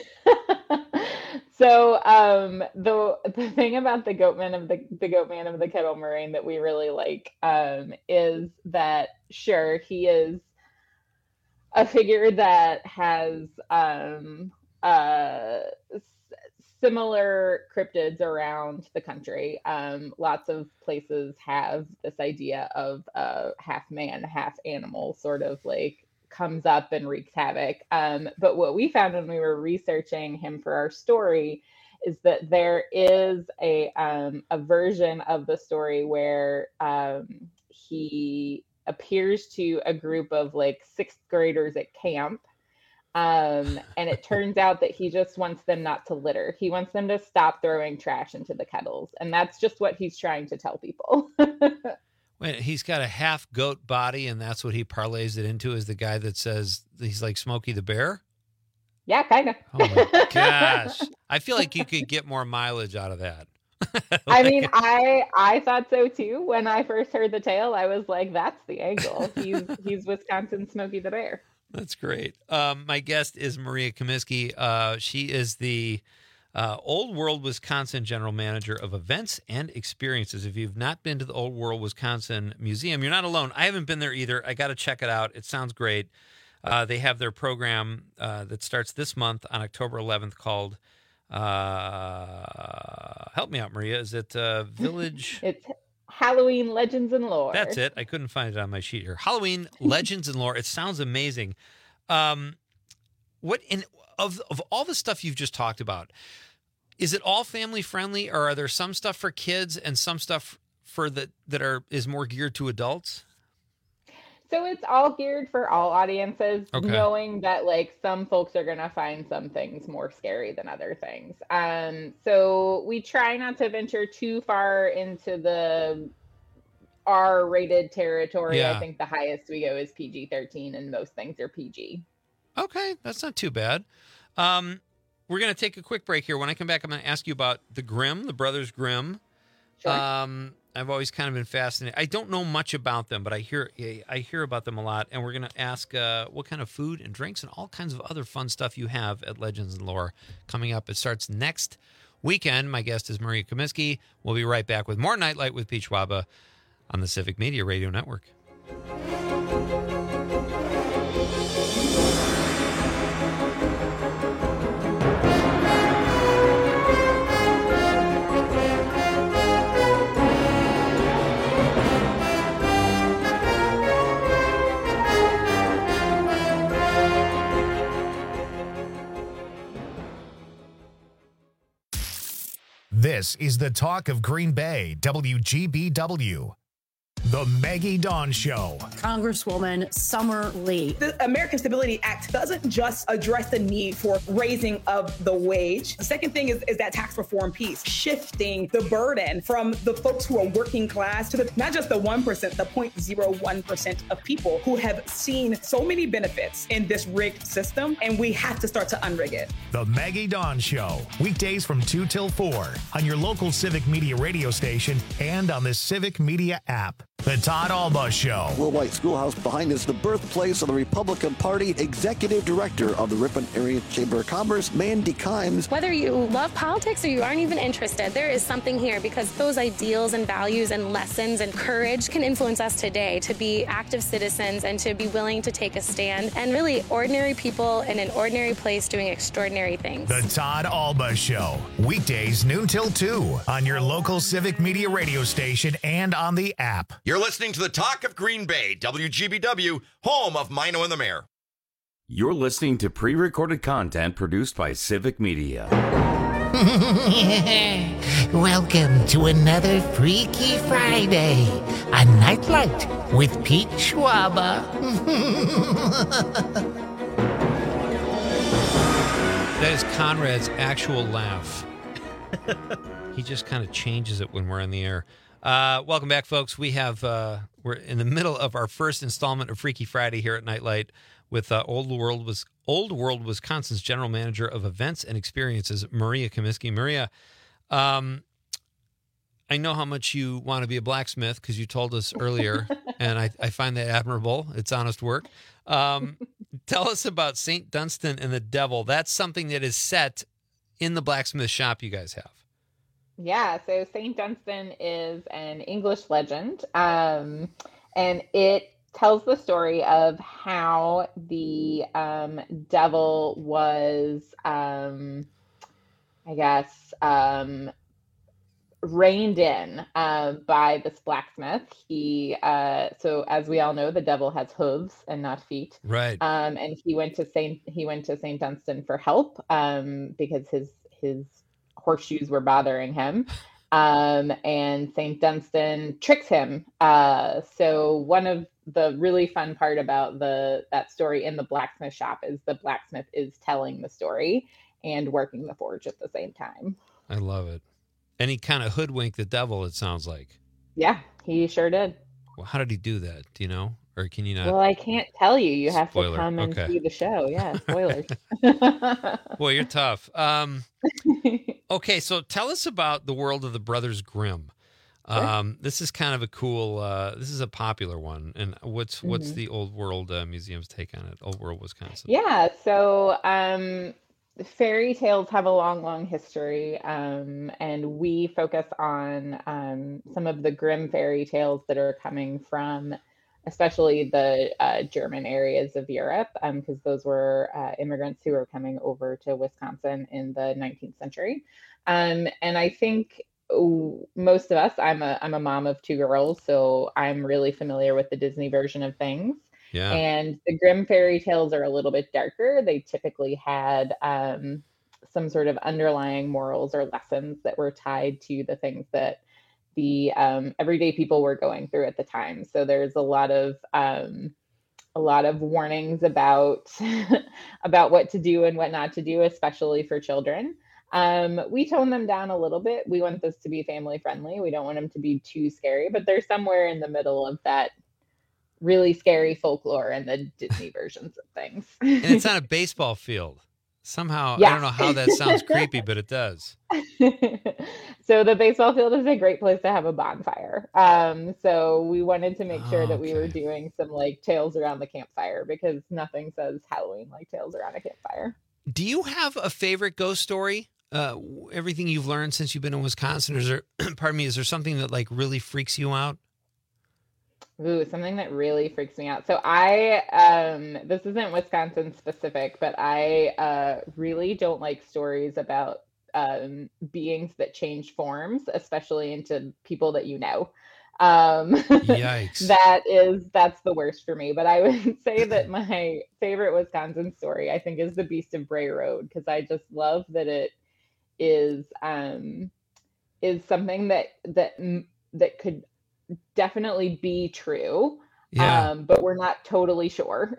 So um, the the thing about the Goatman of the the Goatman of the Kettle Moraine that we really like um, is that sure he is a figure that has um, uh, s- similar cryptids around the country. Um, lots of places have this idea of uh, half man, half animal, sort of like comes up and wreaks havoc. Um, but what we found when we were researching him for our story is that there is a um, a version of the story where um, he appears to a group of like sixth graders at camp. Um, and it turns out that he just wants them not to litter. He wants them to stop throwing trash into the kettles. And that's just what he's trying to tell people. Wait, he's got a half goat body, and that's what he parlays it into. Is the guy that says he's like Smokey the Bear? Yeah, kind of. Oh my gosh! I feel like you could get more mileage out of that. I mean, I I thought so too. When I first heard the tale, I was like, "That's the angle. He's he's Wisconsin Smokey the Bear." That's great. Um, my guest is Maria Comiskey. Uh, she is the uh, Old World Wisconsin General Manager of Events and Experiences. If you've not been to the Old World Wisconsin Museum, you're not alone. I haven't been there either. I got to check it out. It sounds great. Uh, they have their program uh, that starts this month on October eleventh called, uh, help me out, Maria. Is it uh, Village? It's Halloween Legends and Lore. That's it. I couldn't find it on my sheet here. Halloween Legends and Lore. It sounds amazing. Um, what in of of all the stuff you've just talked about, is it all family friendly, or are there some stuff for kids and some stuff for the that are is more geared to adults? So it's all geared for all audiences, Okay. knowing that like some folks are gonna find some things more scary than other things. Um, so we try not to venture too far into the R-rated territory. Yeah. I think the highest we go is P G thirteen, and most things are P G. Okay, that's not too bad. Um, we're going to take a quick break here. When I come back, I'm going to ask you about the Grimm, the Brothers Grimm. Sure. Um, I've always kind of been fascinated. I don't know much about them, but I hear I hear about them a lot. And we're going to ask uh, what kind of food and drinks and all kinds of other fun stuff you have at Legends and Lore coming up. It starts next weekend. My guest is Maria Comiskey. We'll be right back with more Nightlight with Pete Schwaba on the Civic Media Radio Network. This is the talk of Green Bay, W G B W. The Maggie Dawn Show. Congresswoman Summer Lee. The American Stability Act doesn't just address the need for raising of the wage. The second thing is, is that tax reform piece, shifting the burden from the folks who are working class to the, not just the one percent, the zero point zero one percent of people who have seen so many benefits in this rigged system, and we have to start to unrig it. The Maggie Dawn Show. Weekdays from two till four on your local Civic Media radio station and on the Civic Media app. The Todd Alba Show. Will White Schoolhouse behind is the birthplace of the Republican Party. Executive Director of the Ripon Area Chamber of Commerce, Mandy Kimes. Whether you love politics or you aren't even interested, there is something here because those ideals and values and lessons and courage can influence us today to be active citizens and to be willing to take a stand and really ordinary people in an ordinary place doing extraordinary things. The Todd Alba Show. Weekdays noon till two on your local Civic Media radio station and on the app. You're listening to the Talk of Green Bay, W G B W, home of Mino and the Mayor. You're listening to pre-recorded content produced by Civic Media. Welcome to another Freaky Friday, a nightlight with Pete Schwaba. That is Conrad's actual laugh. He just kind of changes it when we're on the air. Uh, welcome back, folks. We have uh, we're in the middle of our first installment of Freaky Friday here at Nightlight with uh, Old World was Old World Wisconsin's General Manager of Events and Experiences, Maria Comiskey. Maria, um, I know how much you want to be a blacksmith because you told us earlier, and I, I find that admirable. It's honest work. Um, tell us about Saint Dunstan and the Devil. That's something that is set in the blacksmith shop you guys have. Yeah, so Saint Dunstan is an English legend, um, and it tells the story of how the um, devil was, um, I guess, um, reined in uh, by this blacksmith. He, uh, so as we all know, the devil has hooves and not feet. Right. Um, and he went to Saint he went to Saint Dunstan for help um, because his his horseshoes were bothering him. Um, and Saint Dunstan tricks him. Uh, so one of the really fun part about the that story in the blacksmith shop is the blacksmith is telling the story and working the forge at the same time. I love it. And he kind of hoodwinked the devil, it sounds like. Yeah, he sure did. Well, how did he do that? Do you know? Or can you not? Well, I can't tell you. You have Spoiler. to come and Okay. see the show. Yeah, spoilers. Boy, you're tough. Um, okay, so tell us about the world of the Brothers Grimm. Um, this is kind of a cool. Uh, this is a popular one. And what's what's Mhm. the Old World uh, Museum's take on it? Old World Wisconsin. Yeah, so um, fairy tales have a long, long history, um, and we focus on um, some of the Grimm fairy tales that are coming from, especially the uh, German areas of Europe, because those were uh, immigrants who were coming over to Wisconsin in the nineteenth century. Um, and I think oh, most of us, I'm a I'm a mom of two girls, so I'm really familiar with the Disney version of things. Yeah. And the Grimm fairy tales are a little bit darker. They typically had um, some sort of underlying morals or lessons that were tied to the things that the um, everyday people were going through at the time. So there's a lot of um, a lot of warnings about about what to do and what not to do, especially for children. Um, we tone them down a little bit. We want this to be family friendly. We don't want them to be too scary, but they're somewhere in the middle of that really scary folklore and the Disney versions of things. And it's on a baseball field. Somehow, Yeah. I don't know how that sounds creepy, but it does. So the baseball field is a great place to have a bonfire. Um, so we wanted to make sure that we were doing some like tales around the campfire because nothing says Halloween like tales around a campfire. Do you have a favorite ghost story? Uh, everything you've learned since you've been in Wisconsin, or is there, pardon me, is there something that like really freaks you out? Ooh, something that really freaks me out. So I, um, this isn't Wisconsin specific, but I uh, really don't like stories about um, beings that change forms, especially into people that you know. Um, Yikes. That is, that's the worst for me. But I would say that my favorite Wisconsin story, I think, is The Beast of Bray Road, because I just love that it is, um, is something that that that could definitely be true. Yeah. Um, but we're not totally sure.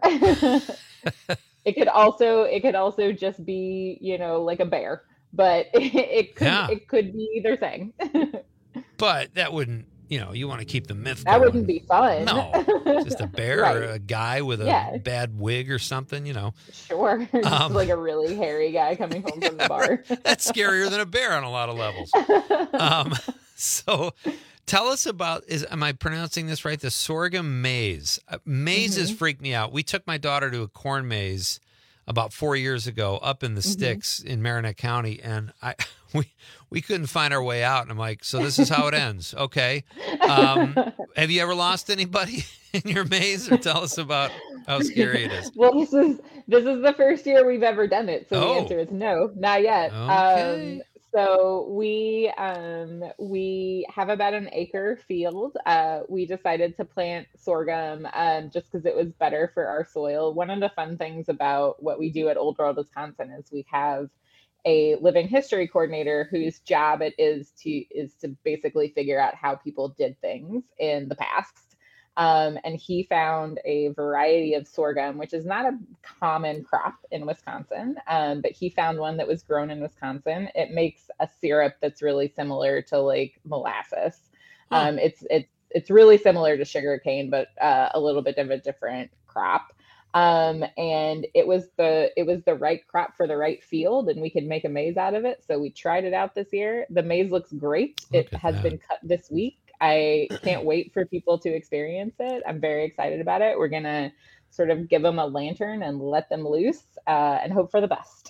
It could also it could also just be, you know, like a bear, but it, it could Yeah. it could be either thing. But that wouldn't, you know, you want to keep the myth That going. wouldn't be fun. No, just a bear Right. or a guy with a Yeah. bad wig or something, you know. Sure. Just Um, like a really hairy guy coming home from the bar. That's scarier than a bear on a lot of levels. Um, so tell us about, is am I pronouncing this right? The sorghum maze. Uh, mazes Mhm. freak me out. We took my daughter to a corn maze about four years ago up in the Mhm. sticks in Marinette County, and I we we couldn't find our way out. And I'm like, so this is how it ends. Okay. Um, have you ever lost anybody in your maze? Or tell us about how scary it is. Well, this is this is the first year we've ever done it, so Oh. the answer is no, not yet. Okay. Um, so we um, we have about an acre field. Uh, we decided to plant sorghum um, just because it was better for our soil. One of the fun things about what we do at Old World Wisconsin is we have a living history coordinator whose job it is to is to basically figure out how people did things in the past. Um, and he found a variety of sorghum, which is not a common crop in Wisconsin, um, but he found one that was grown in Wisconsin. It makes a syrup that's really similar to like molasses. Um, it's it's it's really similar to sugarcane, but uh, a little bit of a different crop. Um, and it was the it was the right crop for the right field, and we could make a maze out of it. So we tried it out this year. The maze looks great. It has been cut this week. I can't wait for people to experience it. I'm very excited about it. We're gonna sort of give them a lantern and let them loose uh, and hope for the best.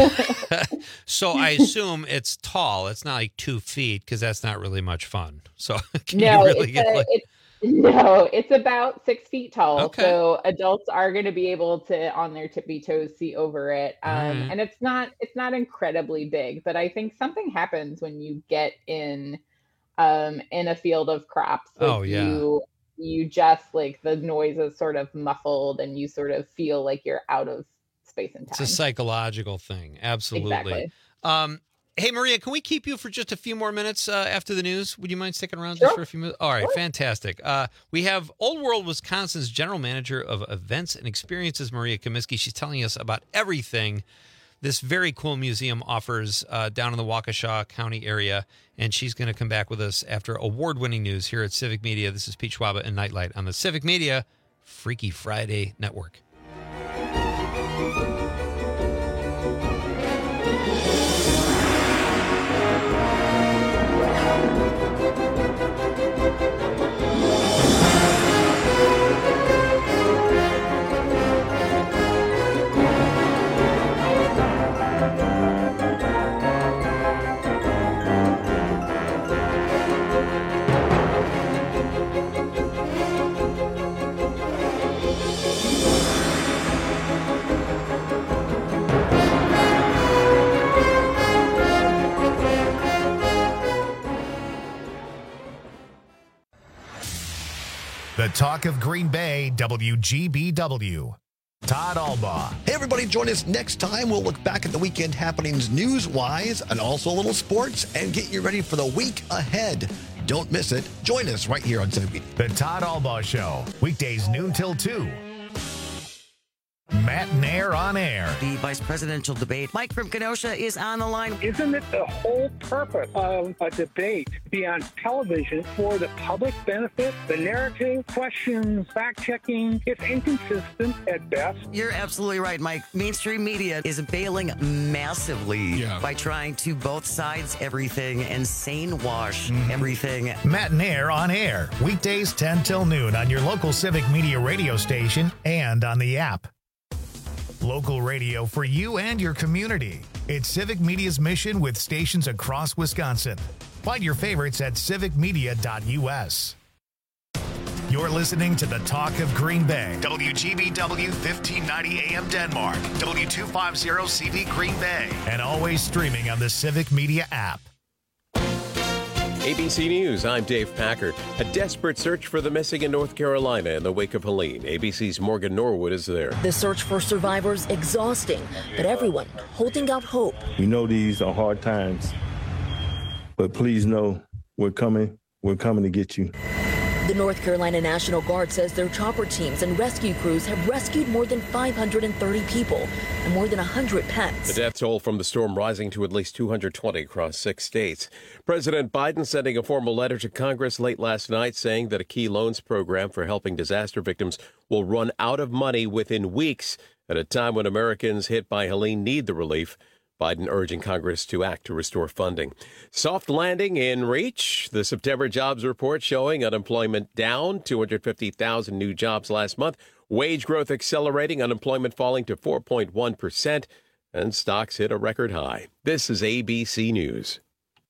So I assume it's tall. It's not like two feet because that's not really much fun. So can no, you really it's get a, like, it, no, it's about six feet tall. Okay. So adults are going to be able to, on their tippy toes, see over it. Um, Alright. And it's not it's not incredibly big, but I think something happens when you get in um, in a field of crops. Like Oh, yeah. You, you just like the noise is sort of muffled, and you sort of feel like you're out of space and time. it's a psychological thing. Absolutely. Exactly. Um, hey, Maria, can we keep you for just a few more minutes uh, after the news? Would you mind sticking around Sure. just for a few minutes? All right, fantastic. Uh, we have Old World Wisconsin's General Manager of Events and Experiences, Maria Comiskey. She's telling us about everything this very cool museum offers uh, down in the Waukesha County area, and she's going to come back with us after award-winning news here at Civic Media. This is Pete Schwaba and Nightlight on the Civic Media Freaky Friday Network. The Talk of Green Bay, W G B W. Todd Albaugh. Hey, everybody, join us next time. We'll look back at the weekend happenings news-wise and also a little sports and get you ready for the week ahead. Don't miss it. Join us right here on Civic Media. The Todd Albaugh Show, weekdays noon till two. Matt and Air on air. The vice presidential debate. Mike from Kenosha is on the line. Isn't it the whole purpose of a debate to be on television for the public benefit? The narrative, questions, fact-checking, it's inconsistent at best. You're absolutely right, Mike. Mainstream media is bailing massively by trying to both sides everything and sane wash everything. Matt and Air on air, weekdays ten till noon on your local Civic Media radio station and on the app. Local radio for you and your community. It's Civic Media's mission with stations across Wisconsin. Find your favorites at civic media dot u s. You're listening to the Talk of Green Bay. W G B W fifteen ninety A M Denmark. W two fifty C V Green Bay. And always streaming on the Civic Media app. A B C News, I'm Dave Packard. A desperate search for the missing in North Carolina in the wake of Helene. A B C's Morgan Norwood is there. The search for survivors exhausting, but everyone holding out hope. We know these are hard times, but please know we're coming. We're coming to get you. The North Carolina National Guard says their chopper teams and rescue crews have rescued more than five hundred thirty people and more than one hundred pets. The death toll from the storm rising to at least two hundred twenty across six states. President Biden sending a formal letter to Congress late last night saying that a key loans program for helping disaster victims will run out of money within weeks at a time when Americans hit by Helene need the relief. Biden urging Congress to act to restore funding. Soft landing in reach. The September jobs report showing unemployment down, two hundred fifty thousand new jobs last month. Wage growth accelerating, unemployment falling to four point one percent, and stocks hit a record high. This is A B C News.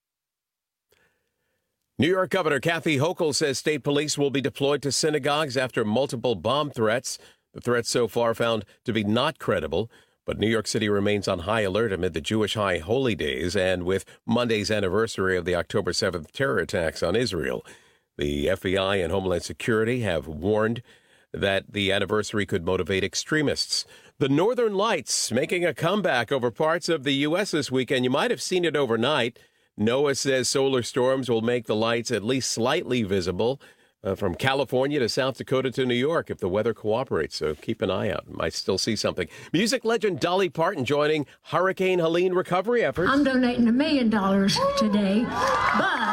New York Governor Kathy Hochul says state police will be deployed to synagogues after multiple bomb threats. The threats so far found to be not credible. But New York City remains on high alert amid the Jewish High Holy Days and with Monday's anniversary of the October seventh terror attacks on Israel. The F B I and Homeland Security have warned that the anniversary could motivate extremists. The Northern Lights making a comeback over parts of the U S this weekend. You might have seen it overnight. NOAA says solar storms will make the lights at least slightly visible. Uh, from California to South Dakota to New York, if the weather cooperates. So keep an eye out. Might still see something. Music legend Dolly Parton joining Hurricane Helene recovery efforts. I'm donating a million dollars today, but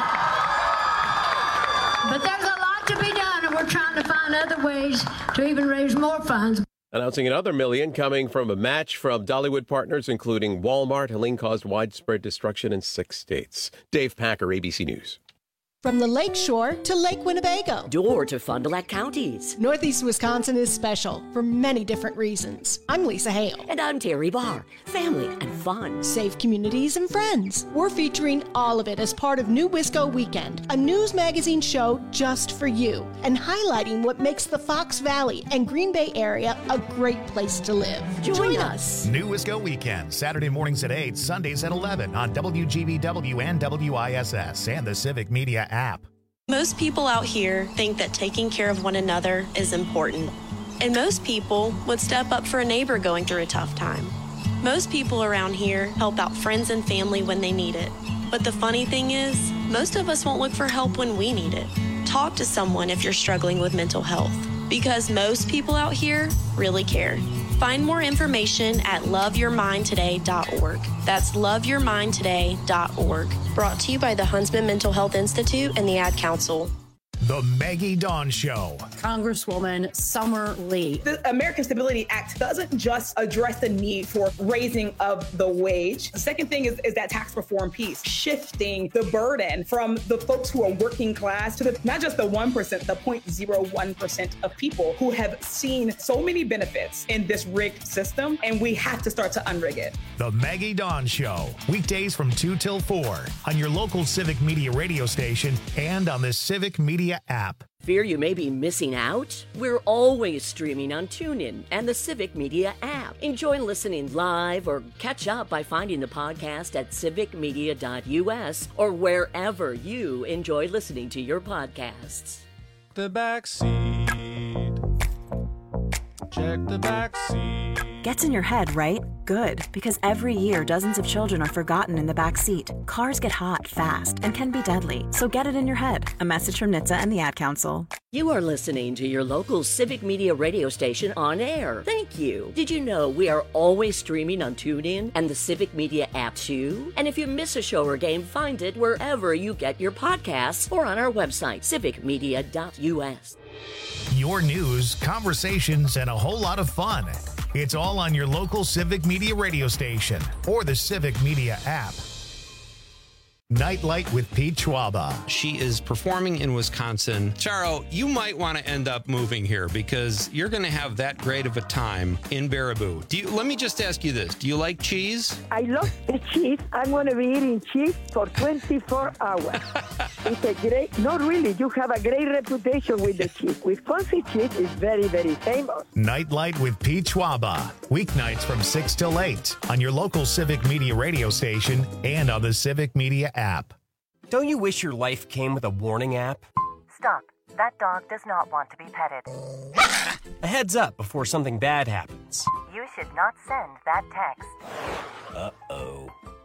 but there's a lot to be done, and we're trying to find other ways to even raise more funds. Announcing another million coming from a match from Dollywood partners, including Walmart. Helene caused widespread destruction in six states. Dave Packer, A B C News. From the Lake Shore to Lake Winnebago. Door to Fond du Lac counties. Northeast Wisconsin is special for many different reasons. I'm Lisa Hale. And I'm Terry Barr. Family and fun. Safe communities and friends. We're featuring all of it as part of New Wisco Weekend, a news magazine show just for you, and highlighting what makes the Fox Valley and Green Bay area a great place to live. Join, Join us. us. New Wisco Weekend, Saturday mornings at eight, Sundays at eleven on W G B W and W I S S and the Civic Media app. Most people out here think that taking care of one another is important. And most people would step up for a neighbor going through a tough time. Most people around here help out friends and family when they need it. But the funny thing is, most of us won't look for help when we need it. Talk to someone if you're struggling with mental health, because most people out here really care. Find more information at love your mind today dot org. That's love your mind today dot org. Brought to you by the Huntsman Mental Health Institute and the Ad Council. The Maggie Dawn Show. Congresswoman Summer Lee. The American Stability Act doesn't just address the need for raising of the wage. The second thing is, is that tax reform piece, shifting the burden from the folks who are working class to the not just the one percent, the zero point zero one percent of people who have seen so many benefits in this rigged system, and we have to start to unrig it. The Maggie Dawn Show. Weekdays from two till four on your local Civic Media radio station and on the Civic Media app. Fear you may be missing out? We're always streaming on TuneIn and the Civic Media app. Enjoy listening live or catch up by finding the podcast at civic media dot u s or wherever you enjoy listening to your podcasts. The back seat. Check the back seat. Gets in your head, right? Good, because every year dozens of children are forgotten in the back seat. Cars get hot fast and can be deadly, so get it in your head. A message from N H T S A and the Ad Council. You are listening to your local Civic Media radio station on air. Thank you. Did you know we are always streaming on TuneIn and the Civic Media app too? And if you miss a show or game, find it wherever you get your podcasts or on our website, civic media dot u s. Your news, conversations, and a whole lot of fun. It's all on your local Civic Media radio station or the Civic Media app. Nightlight with Pete Schwaba. She is performing in Wisconsin. Charo, you might want to end up moving here because you're going to have that great of a time in Baraboo. Do you, let me just ask you this. Do you like cheese? I love the cheese. I'm going to be eating cheese for twenty-four hours. It's a great, not really, you have a great reputation with the cheese. Wisconsin cheese is very, very famous. Nightlight with Pete Schwaba. Weeknights from six till eight on your local Civic Media radio station and on the Civic Media app. Don't you wish your life came with a warning app? Stop. That dog does not want to be petted. A heads up before something bad happens. You should not send that text. Uh-oh.